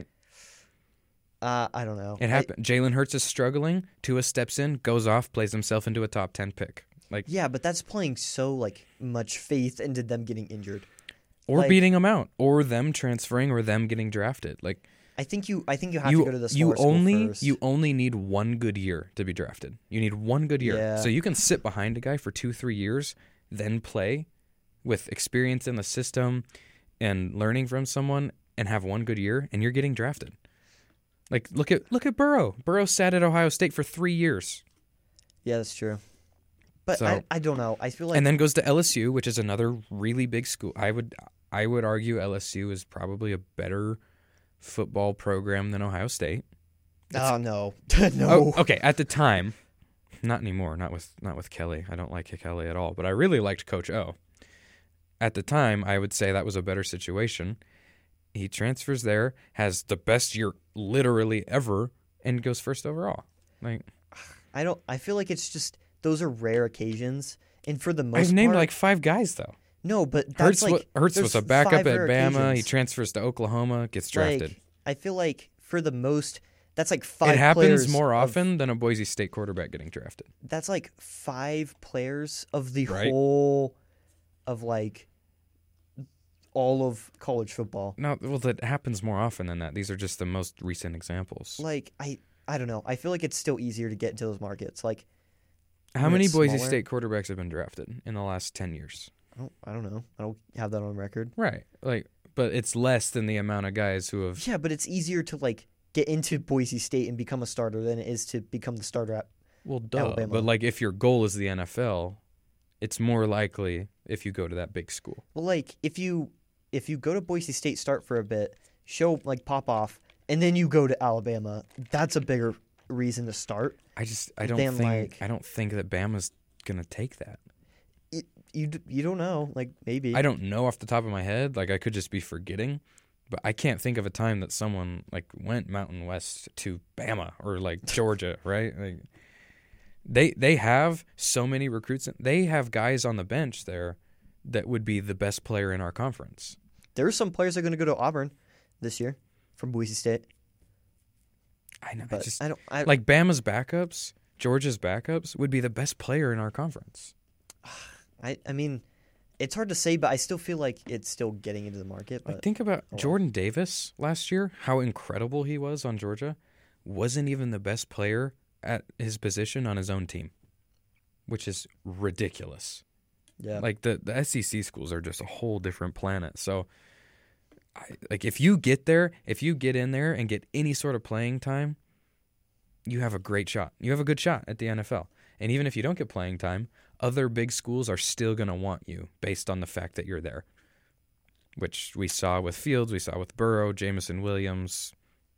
Uh, I don't know. It I- happened. Jalen Hurts is struggling. Tua steps in, goes off, plays himself into a top ten pick. Like, yeah, but that's playing so like much faith into them getting injured. or Like- beating them out, or them transferring, or them getting drafted. Like, I think you I think you have you to go to the you smaller school only first. you only need one good year to be drafted. You need one good year, Yeah. so you can sit behind a guy for two, three years, then play with experience in the system and learning from someone, and have one good year, and you're getting drafted. Like, look at look at Burrow. Burrow sat at Ohio State for three years, Yeah, that's true. But So- I, I don't know. I feel like and then goes to L S U, which is another really big school. I would I would argue L S U is probably a better football program than Ohio State. oh no, no. Oh, okay. At the time, not anymore. Not with not with Kelly. I don't like Kelly at all. But I really liked Coach O. At the time, I would say that was a better situation. He transfers there, has the best year literally ever, and goes first overall. Like, I don't. I feel like it's just those are rare occasions, and for the most I've named part, like five guys though. no, but that's Hurts, like wa- Hurts there's was a backup five at rare Bama. He occasions. transfers to Oklahoma, gets drafted. Like, I feel like for the most, that's like five. It happens players more of- often than a Boise State quarterback getting drafted. That's like five players of the Right. whole of like all of college football. No, well, that happens more often than that. These are just the most recent examples. Like I, I don't know. I feel like it's still easier to get into those markets. Like How when many it's Boise smaller- State quarterbacks have been drafted in the last ten years? I don't, I don't know. I don't have that on record. Right. Like, but it's less than the amount of guys who have. Yeah, but it's easier to like get into Boise State and become a starter than it is to become the starter at. Well, duh. Alabama. But like, if your goal is the N F L, it's more likely if you go to that big school. Well, like if you if you go to Boise State, start for a bit, show like pop off, and then you go to Alabama, that's a bigger reason to start. I just, I don't Then, think, like- I don't think that Bama's gonna take that. It, you d- you don't know, like maybe. I don't know off the top of my head. Like, I could just be forgetting, but I can't think of a time that someone like went Mountain West to Bama or like Georgia, right? Like, they they have so many recruits. They have guys on the bench there that would be the best player in our conference. There are some players that are going to go to Auburn this year from Boise State, I know. I but just I don't. I, like Bama's backups, Georgia's backups would be the best player in our conference. I, I mean, it's hard to say, but I still feel like it's still getting into the market. But Like, think about oh well. Jordan Davis last year, how incredible he was on Georgia. Wasn't even the best player at his position on his own team, which is ridiculous. yeah, Like, the, the S E C schools are just a whole different planet. So, I, like, if you get there, if you get in there and get any sort of playing time, you have a great shot. You have a good shot at the N F L. And even if you don't get playing time, other big schools are still going to want you based on the fact that you're there, which we saw with Fields, we saw with Burrow, Jameson Williams,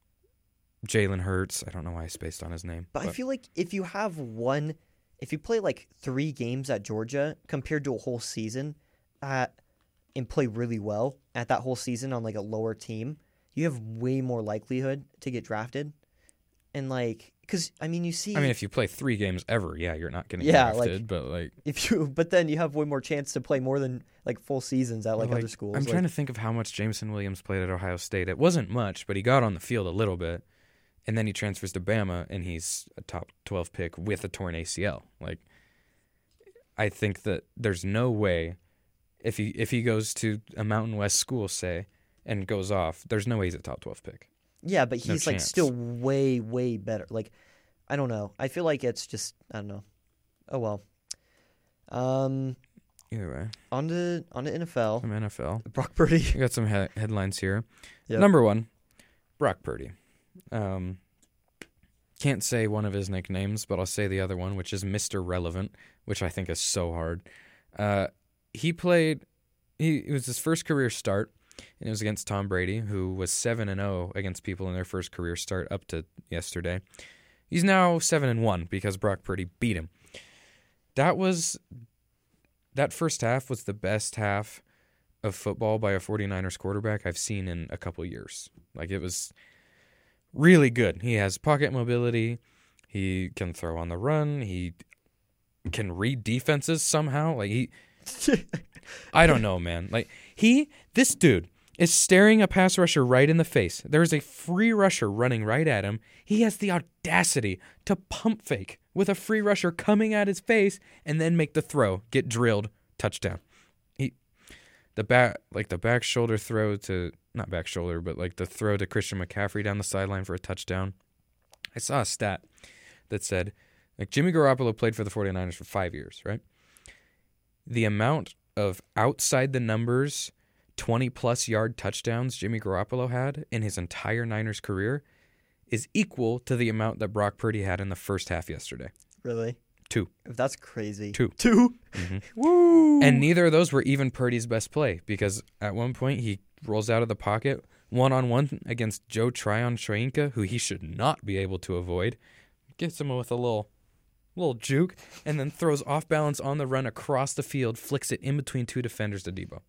Jalen Hurts. I don't know why I spaced on his name. but, I feel like if you have one, if you play like three games at Georgia compared to a whole season, at and play really well at that whole season on like a lower team, you have way more likelihood to get drafted. And like, because I mean, you see, I mean, if you play three games ever, yeah, you're not getting Yeah, drafted. like- but like, if you, but then you have way more chance to play more than like full seasons at like, like, other schools. I'm like, trying to think of how much Jameson Williams played at Ohio State. It wasn't much, but he got on the field a little bit, and then he transfers to Bama, and he's a top twelve pick with a torn A C L. Like, I think that there's no way if he if he goes to a Mountain West school, say, and goes off, there's no way he's a top twelve pick. Yeah, but No he's like chance. still way, way better. Like, I don't know. I feel like it's just I don't know. Oh well. Um, Either way, on to on to N F L. some N F L. Brock Purdy. We got some he- headlines here. Yep. Number one, Brock Purdy. Um, can't say one of his nicknames, but I'll say the other one, which is Mister Relevant, which I think is so hard. Uh, he played. He it was his first career start, and it was against Tom Brady, who was seven and zero against people in their first career start up to yesterday. He's now seven and one because Brock Purdy beat him. That was that first half was the best half of football by a 49ers quarterback I've seen in a couple years. Like, it was really good. He has pocket mobility. He can throw on the run. He can read defenses somehow. Like, he I don't know, man. Like, he this dude is staring a pass rusher right in the face. There's a free rusher running right at him. He has the audacity to pump fake with a free rusher coming at his face and then make the throw, get drilled, touchdown. He, the back, like the back shoulder throw to, not back shoulder, but like the throw to Christian McCaffrey down the sideline for a touchdown. I saw a stat that said, like Jimmy Garoppolo played for the 49ers for five years, right? The amount of outside the numbers twenty-plus yard touchdowns Jimmy Garoppolo had in his entire Niners career is equal to the amount that Brock Purdy had in the first half yesterday. Really? Two. That's crazy. Two. Two? Mm-hmm. Woo! And neither of those were even Purdy's best play because at one point he rolls out of the pocket one-on-one against Joe Tryon-Shoyinka, who he should not be able to avoid. Gets him with a little... little juke, and then throws off balance on the run across the field, flicks it in between two defenders to Debo.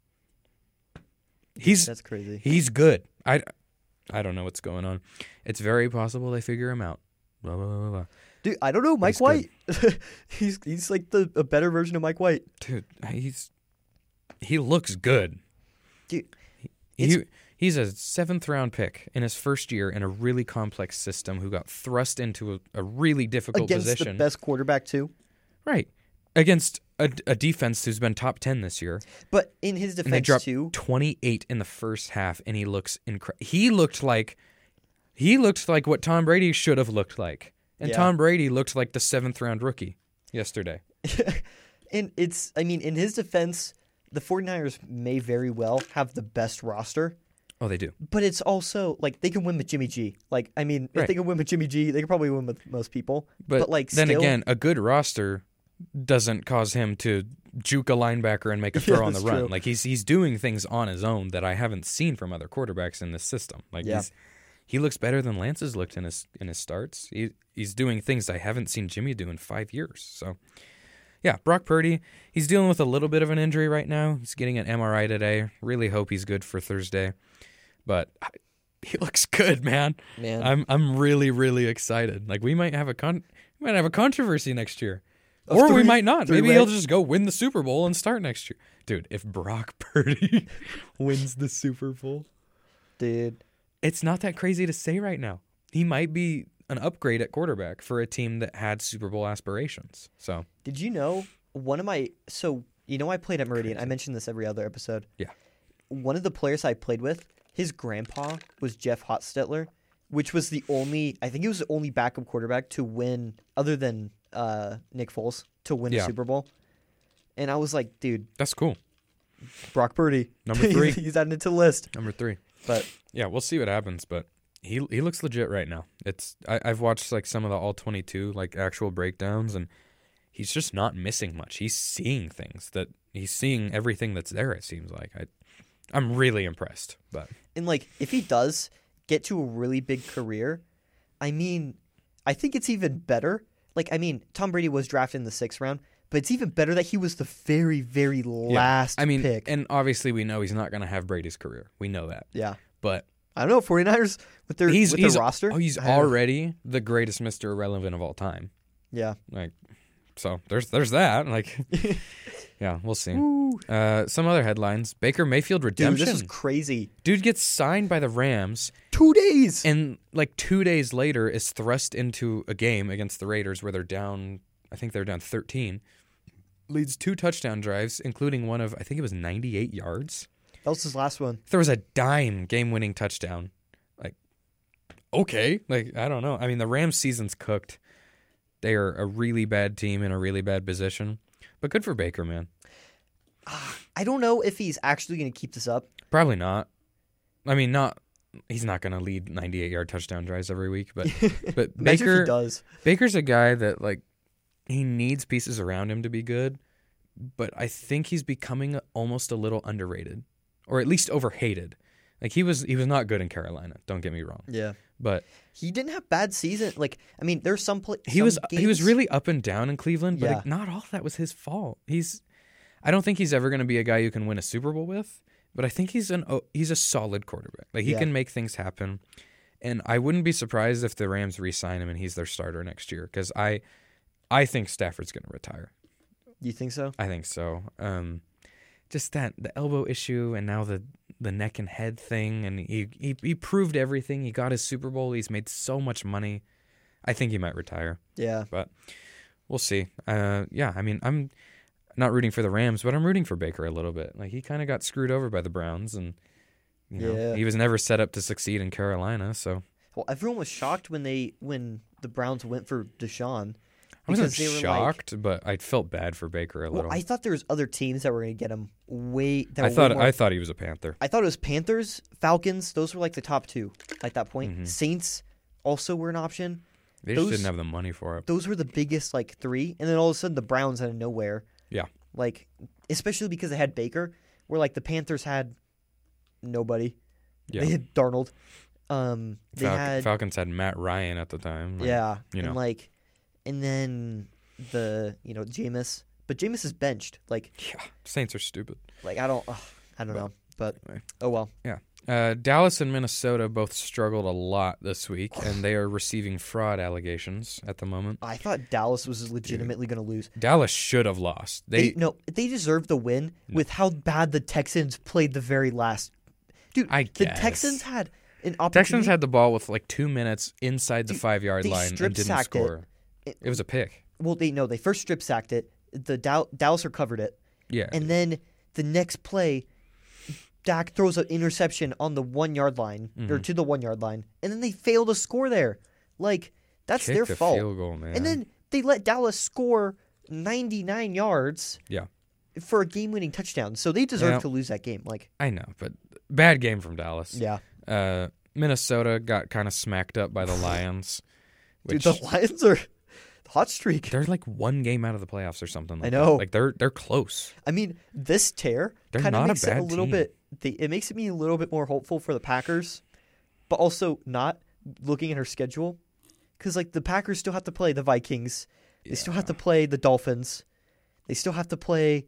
He's That's crazy. He's good. I, I don't know what's going on. It's very possible they figure him out. Blah, blah, blah, blah. Dude, I don't know. Mike he's White. he's he's like the a better version of Mike White. Dude, he's he looks good. Dude, he he's a seventh round pick in his first year in a really complex system who got thrust into a, a really difficult against position. the best quarterback too. Right. Against a, a defense who's been top ten this year. But in his And they defense dropped too, twenty-eight in the first half, and he looks incredible. He looked like he looked like what Tom Brady should have looked like, and Yeah. Tom Brady looked like the seventh round rookie yesterday. and it's I mean in his defense, the 49ers may very well have the best roster. Oh, they do. But it's also like they can win with Jimmy G. Like I mean, if Right. they can win with Jimmy G, they can probably win with most people. But, But, like, then still- again, a good roster doesn't cause him to juke a linebacker and make a Yeah, throw on the that's run. true. Like he's he's doing things on his own that I haven't seen from other quarterbacks in this system. Like Yeah. he's he looks better than Lance has looked in his in his starts. He he's doing things I haven't seen Jimmy do in five years. So yeah, Brock Purdy, he's dealing with a little bit of an injury right now. He's getting an M R I today. Really hope he's good for Thursday. But I, he looks good, man. Man, I'm I'm really really excited. Like we might have a con we might have a controversy next year. Of Or we three- might not. three Maybe way- he'll just go win the Super Bowl and start next year. Dude, if Brock Purdy wins the Super Bowl, dude. it's not that crazy to say right now. He might be an upgrade at quarterback for a team that had Super Bowl aspirations. So, Did you know one of my so you know I played at Meridian. I Crazy. mentioned this every other episode. Yeah. One of the players I played with, his grandpa was Jeff Hostetler, which was the only I think he was the only backup quarterback to win other than uh, Nick Foles to win Yeah. a Super Bowl. And I was like, dude, that's cool. Brock Purdy. Number three. he's adding it to the list. Number three. But Yeah, we'll see what happens, but he he looks legit right now. It's I, I've watched like some of the all twenty-two like actual breakdowns, and he's just not missing much. He's seeing things that he's seeing everything that's there. It seems like I, I'm really impressed. But and like if he does get to a really big career, I mean, I think it's even better. Like I mean, Tom Brady was drafted in the sixth round, but it's even better that he was the very, very last I mean, pick. and obviously we know he's not going to have Brady's career. We know that. Yeah. But I don't know, 49ers with their he's with he's their roster. oh, he's I don't- already the greatest Mister Irrelevant of all time. Yeah. Like, so there's there's that. Like, yeah, we'll see. Woo. Uh, some other headlines: Baker Mayfield Dude, redemption. this is crazy. Dude gets signed by the Rams, Two days. and like two days later is thrust into a game against the Raiders where they're down. I think they're down thirteen. Leads two touchdown drives, including one of I think it was ninety-eight yards. That was his last one. There was a dime game-winning touchdown. Like, okay, like I don't know. I mean, the Rams' season's cooked. They are a really bad team in a really bad position, but good for Baker, man. I don't know if he's actually going to keep this up. Probably not. I mean, not. He's not going to lead ninety-eight yard touchdown drives every week, but but Imagine if Baker he does. Baker's a guy that like he needs pieces around him to be good, but I think he's becoming almost a little underrated, or at least overhated. Like he was he was not good in Carolina. Don't get me wrong, Yeah. but He didn't have bad season. Like I mean, there's some play. he some was he was games- really up and down in Cleveland, but Yeah. like, not all that was his fault. He's I don't think he's ever going to be a guy you can win a Super Bowl with, but I think he's an oh, he's a solid quarterback. Like he Yeah. can make things happen, and I wouldn't be surprised if the Rams re-sign him and he's their starter next year because I I think Stafford's going to retire. You think so? I think so. Um, just that the elbow issue and now the the neck and head thing, and he, he he proved everything. He got his Super Bowl. He's made so much money. I think he might retire. Yeah. But we'll see. Uh, yeah, I mean, I'm not rooting for the Rams, but I'm rooting for Baker a little bit. Like, he kind of got screwed over by the Browns, and you know, Yeah. he was never set up to succeed in Carolina. So Well, everyone was shocked when they when the Browns went for Deshaun. I wasn't because they were like- shocked, but I felt bad for Baker a Well, little. I thought there was other teams that were going to get him way. That I were thought way more, I thought he was a Panther. I thought it was Panthers, Falcons. Those were like the top two at that point. Mhm. Saints also were an option. They just those- didn't have the money for it. Those were the biggest like three, and then all of a sudden the Browns out of nowhere. Yeah. Like, especially because they had Baker, where like the Panthers had nobody. Yeah. They had Darnold. Um, they Fal- had Falcons had Matt Ryan at the time. Like, yeah, you know. and like, and then the you know Jameis, but Jameis is benched. Like, Yeah, Saints are stupid. like I don't, ugh, I don't But, know, but anyway. oh well. Uh, Dallas and Minnesota both struggled a lot this week, and they are receiving fraud allegations at the moment. I thought Dallas was legitimately going to lose. Dallas should have lost. They, They, no, they deserved the win with how bad the Texans played the very last. Dude, I the guess. Texans had an opportunity. Texans had the ball with like two minutes inside the Dude, five yard they line and strip didn't sacked it. score. It- It was a pick. Well, they no, they first strip sacked it. The Dow- Dallas recovered it, Yeah. and then the next play, Dak throws an interception on the one yard line or Mhm. to the one yard line, and then they fail to score there. Like that's Kicked their a fault. field goal, man. And then they let Dallas score ninety-nine yards. Yeah. For a game-winning touchdown, so they deserve Yeah. to lose that game. Like, I know, but bad game from Dallas. yeah, Uh, Minnesota got kind of smacked up by the Lions. dude, Which the Lions are hot streak. they're like one game out of the playoffs or something. Like I know. That. Like they're they're close. I mean, this tear They're kind of not a makes it a bad little team. bit. The, it makes me a little bit more hopeful for the Packers, but also not looking at her schedule, because like the Packers still have to play the Vikings, they still have to play the Dolphins, they still have to play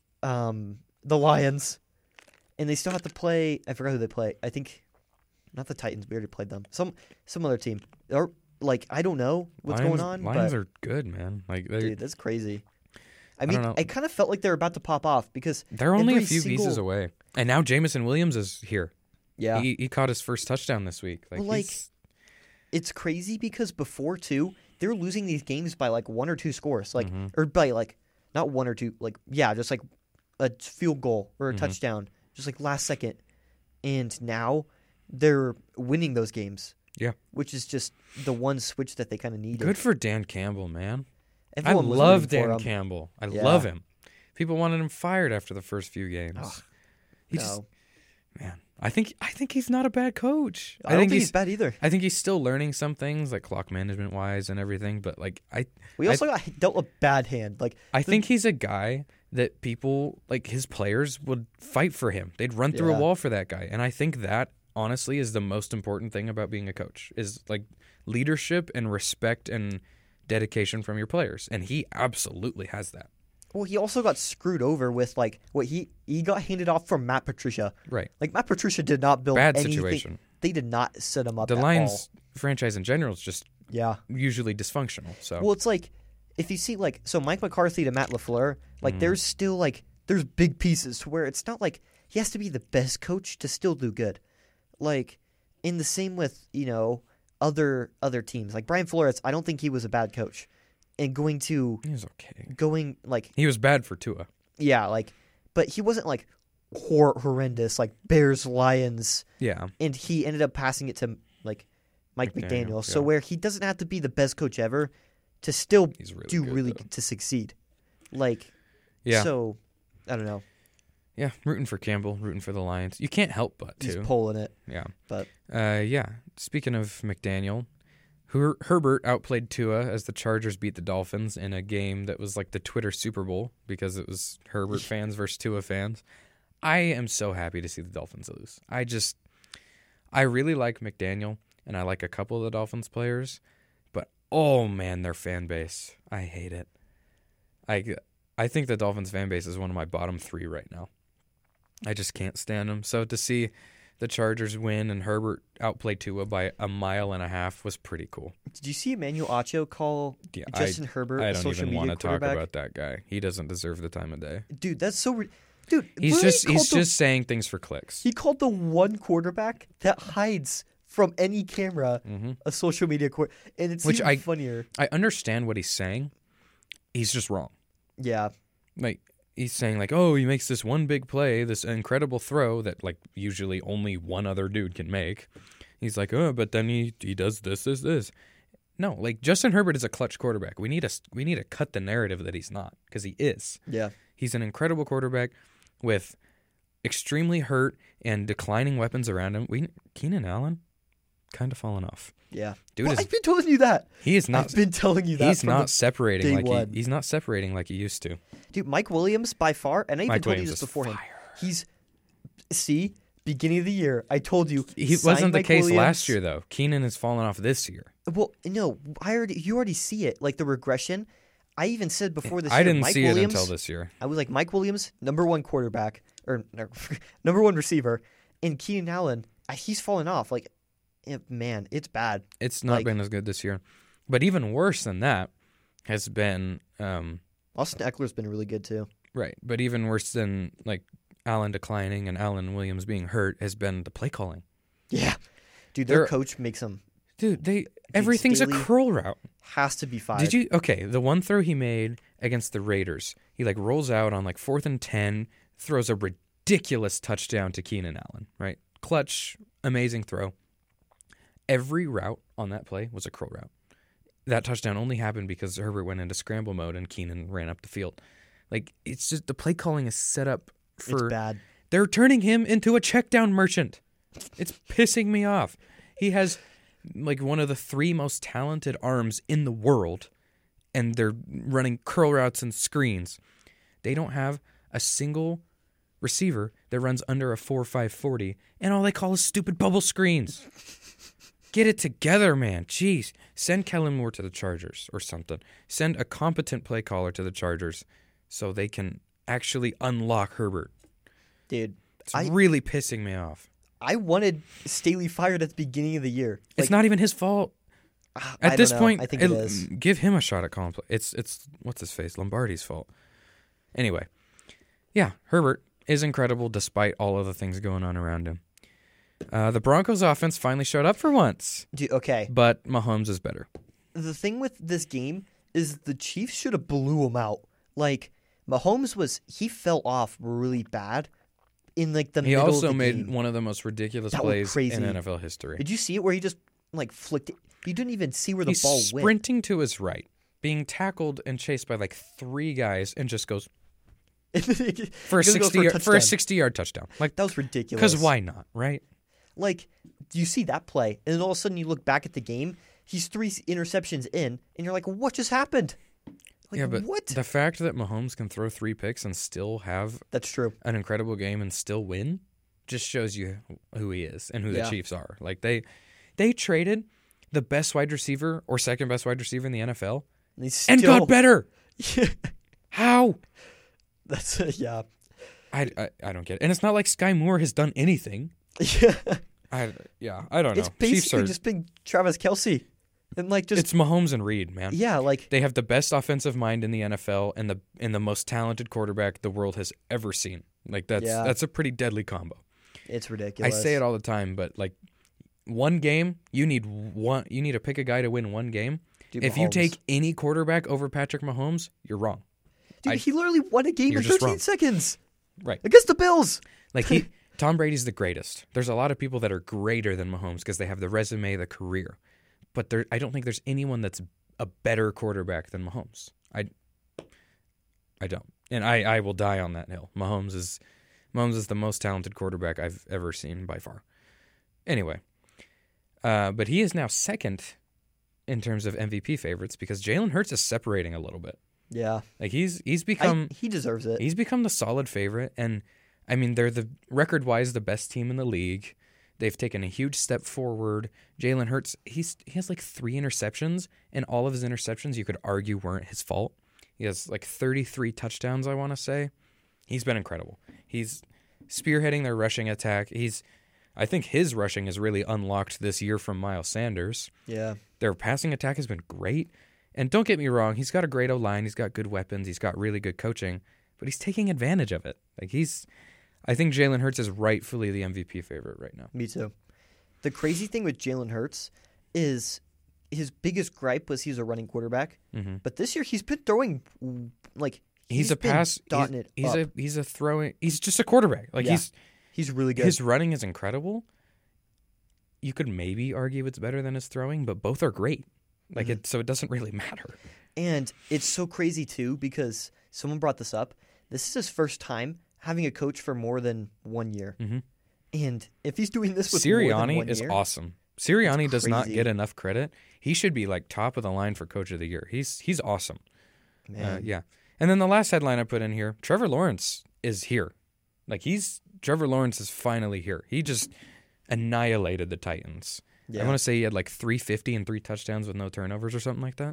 um, the Lions, and they still have to play. I forgot who they play. I think not the Titans. We already played them. Some some other team. Or like I don't know what's Lions, going on. Lions but, are good, man. Like they dude, that's crazy. I I mean, don't I, know. kind of felt like they were about to pop off because they're only a every few single- pieces away. And now Jamison Williams is here. yeah, He he caught his first touchdown this week. Like, Well, like, he's- it's crazy because before too, they were losing these games by like one or two scores, like Mhm. or by like not one or two, like yeah, just like a field goal or a Mhm. touchdown, just like last second. And now they're winning those games. Yeah. which is just the one switch that they kind of needed. good for Dan Campbell, man. Everyone I was love rooting for Dan him. Campbell. I Yeah. love him. People wanted him fired after the first few games. Ugh, he no, just man. I think I think he's not a bad coach. I, don't think he's, bad either. I think he's still learning some things, like clock management wise and everything. But like I, We I- also got dealt a bad hand. Like I The- think he's a guy that people like his players would fight for him. They'd run through Yeah. a wall for that guy, and I think that honestly is the most important thing about being a coach is like leadership and respect and dedication from your players, and he absolutely has that. well, he also got screwed over with like what he he got handed off from Matt Patricia. Right, Like Matt Patricia did not build bad anything. situation. They did not set him up. The at Lions all. franchise in general is just Yeah. usually dysfunctional. So Well, it's like if you see like so Mike McCarthy to Matt LaFleur, like Mhm. there's still like there's big pieces to where it's not like he has to be the best coach to still do good. Like in the same with, you know, other other teams. Like Brian Flores, I don't think he was a bad coach. And going to he was okay. going like He was bad for Tua. yeah, like but he wasn't like hor- horrendous like Bears Lions Yeah, and he ended up passing it to like Mike McDaniel, McDaniel. So yeah. where he doesn't have to be the best coach ever to still he's really do good, really though. to succeed. Like Yeah, so I don't know. yeah. Rooting for Campbell, rooting for the Lions. You can't help but He's to. pulling it. Yeah. But- uh, yeah. Speaking of McDaniel, Her- Herbert outplayed Tua as the Chargers beat the Dolphins in a game that was like the Twitter Super Bowl because it was Herbert fans versus Tua fans. I am so happy to see the Dolphins lose. I just, I really like McDaniel and I like a couple of the Dolphins players, but oh man, their fan base, I hate it. I, I think the Dolphins fan base is one of my bottom three right now. I just can't stand them. So to see the Chargers win and Herbert outplay Tua by a mile and a half was pretty cool. Did you see Emmanuel Acho call Yeah, Justin Herbert I a don't social even media want to talk quarterback? about that guy. He doesn't deserve the time of day. Dude, that's so re- dude. He's literally just called he's the- just saying things for clicks. he called the one quarterback that hides from any camera hmm a social media quarter, and it's Which even I- funnier. I understand what he's saying. he's just wrong. Yeah. Like, he's saying, like, oh, he makes this one big play, this incredible throw that, like, usually only one other dude can make. He's like, oh, but then he, he does this, this, this. No, like, Justin Herbert is a clutch quarterback. We need to, we need to cut the narrative that he's not, because he is. Yeah. He's an incredible quarterback with extremely hurt and declining weapons around him. We Keenan Allen, kind of fallen off. Yeah. Dude well, is, I've been telling you that. He is not. I've been telling you that. He's from not the separating day like one. he, he's not separating like he used to. Dude, Mike Williams by far, and I even Mike told Williams you this is beforehand. fire. He's see beginning of the year. I told you He sign wasn't the Mike case Williams. last year though. Keenan has fallen off this year. Well, no, I already you already see it, like the regression. I even said before this I year, didn't Mike see Williams, it until this year. I was like, Mike Williams, number one quarterback, or no, number one receiver, and Keenan Allen, I- he's fallen off. Like, eh, man, it's bad. It's not Like- been as good this year. But even worse than that has been um, Austin Eckler's been really good too. right. But even worse than like Allen declining and Allen Williams being hurt has been the play calling. Yeah, dude, their They're- coach makes him Dude, they everything's Staley- a curl route. has to be fired. Did you? Okay, the one throw he made against the Raiders, he like rolls out on like fourth and ten, throws a ridiculous touchdown to Keenan Allen. Right, clutch, amazing throw. Every route on that play was a curl route. That touchdown only happened because Herbert went into scramble mode and Keenan ran up the field. Like it's just the play calling is set up for. It's bad. They're turning him into a check down merchant. It's pissing me off. He has like one of the three most talented arms in the world, and they're running curl routes and screens. They don't have a single receiver that runs under a four five forty, and all they call is stupid bubble screens. Get it together, man. Jeez. Send Kellen Moore to the Chargers or something. Send a competent play caller to the Chargers so they can actually unlock Herbert. Dude, It's I- really pissing me off. I wanted Staley fired at the beginning of the year. It's Like, not even his fault. ah, I At don't this know. point, I think it it- is. give him a shot at calling play. It's it's what's his face Lombardi's fault. Anyway, yeah, Herbert is incredible despite all of the things going on around him. Uh, the Broncos' offense finally showed up for once, Dude, okay, but Mahomes is better. the thing with this game is the Chiefs should have blew him out. Like Mahomes was, he fell off really bad in like the He middle also of the made game. one of the most ridiculous That was plays crazy. in N F L history. Did you see it where he just like flicked it? You didn't even see where the He's ball went. sprinting to his right, being tackled and chased by like three guys, and just goes for a Gonna go sixty for a yard, for a touchdown. sixty yard touchdown. Like That was ridiculous. because why not, right? Like, you see that play, and then all of a sudden you look back at the game. He's three interceptions in, and you're like, "What just happened?" Like, yeah, but what? the fact that Mahomes can throw three picks and still have That's true. an incredible game and still win just shows you who he is and who Yeah. the Chiefs are. Like they they traded the best wide receiver or second best wide receiver in the N F L And, he's and still, got better. How? That's yeah, I, I I don't get it. And it's not like Sky Moore has done anything. yeah. I yeah, I don't know. It's Chiefs basically are, just been Travis Kelsey, and like just it's Mahomes and Reed, man. yeah, like They have the best offensive mind in the N F L and the and the most talented quarterback the world has ever seen. Like that's Yeah. that's a pretty deadly combo. it's ridiculous. I say it all the time, but like one game, you need one you need to pick a guy to win one game. Dude, If you Mahomes. take any quarterback over Patrick Mahomes, you're wrong. dude, I- he literally won a game You're in just thirteen wrong. seconds Right. against the Bills. Like he Tom Brady's the greatest. There's a lot of people that are greater than Mahomes because they have the resume, the career. But there I don't think there's anyone that's a better quarterback than Mahomes. I I don't. And I, I will die on that hill. Mahomes is Mahomes is the most talented quarterback I've ever seen by far. Anyway. Uh, but he is now second in terms of M V P favorites because Jalen Hurts is separating a little bit. Yeah, Like he's he's I, become he deserves it. he's become the solid favorite, and I mean they're the record wise the best team in the league. They've taken a huge step forward. Jalen Hurts, he's he has like three interceptions, and all of his interceptions you could argue weren't his fault. He has like thirty-three touchdowns, I want to say. He's been incredible. He's spearheading their rushing attack. He's I think his rushing is really unlocked this year from Miles Sanders. Yeah, Their passing attack has been great. And don't get me wrong, he's got a great O-line, he's got good weapons, he's got really good coaching, but he's taking advantage of it. Like he's I think Jalen Hurts is rightfully the M V P favorite right now. me too. The crazy thing with Jalen Hurts is his biggest gripe was he's a running quarterback. Mm-hmm. But this year he's been throwing like He's, he's a been pass. He's, dotting it he's up. a he's a throwing. He's just a quarterback. Like Yeah. he's He's really good. his running is incredible. You could maybe argue it's better than his throwing, but both are great. Like Mhm. it, so it doesn't really matter. And it's so crazy too because someone brought this up. This is his first time having a coach for more than one year. Mm-hmm. And if he's doing this with more than Sirianni one is year, awesome. Sirianni does not crazy. get enough credit. He should be like top of the line for coach of the year. He's he's awesome. man, Uh, yeah. And then the last headline I put in here, Trevor Lawrence is here. Like he's Trevor Lawrence is finally here. He just annihilated the Titans. yeah. I want to say he had like three fifty and three touchdowns with no turnovers or something like that.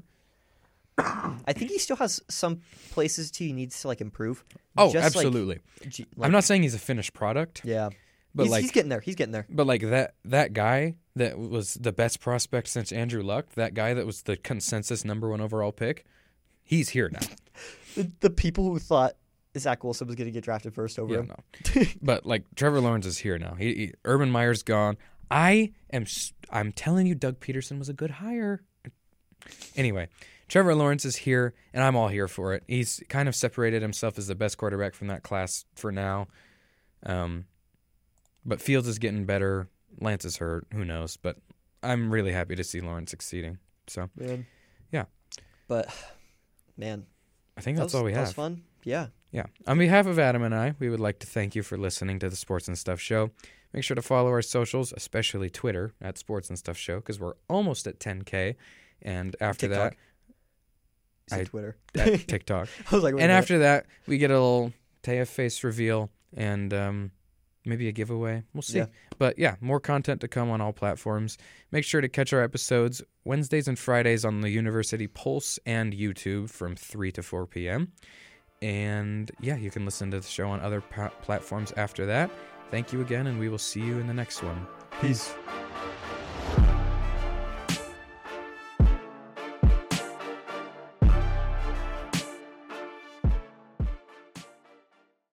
I think he still has some places he needs to like improve. Oh, Just, like, absolutely. G- I'm like- not saying he's a finished product, Yeah, but he's, like he's getting there. He's getting there. but like that that guy that was the best prospect since Andrew Luck, that guy that was the consensus number one overall pick, he's here now. The, the people who thought Zach Wilson was going to get drafted first over Yeah, him. no. But like Trevor Lawrence is here now. He, he Urban Meyer's gone. I am s- I'm telling you, Doug Peterson was a good hire. Anyway, Trevor Lawrence is here, and I'm all here for it. He's kind of separated himself as the best quarterback from that class for now. Um, but Fields is getting better. Lance is hurt. Who knows? But I'm really happy to see Lawrence succeeding. So Man. Yeah. But man, I think that that's was, all we that have. was fun. Yeah. Yeah. On behalf of Adam and I, we would like to thank you for listening to the Sports and Stuff Show. Make sure to follow our socials, especially Twitter at Sports and Stuff Show, because we're almost at ten K. And after TikTok. Is it I- Twitter? that, at TikTok. I was like, wait a And minute. after that, we get a little Taya face reveal and um, maybe a giveaway. We'll see. Yeah. But yeah, more content to come on all platforms. Make sure to catch our episodes Wednesdays and Fridays on the University Pulse and YouTube from three to four p.m. And yeah, you can listen to the show on other pa- platforms after that. Thank you again, and we will see you in the next one. Peace.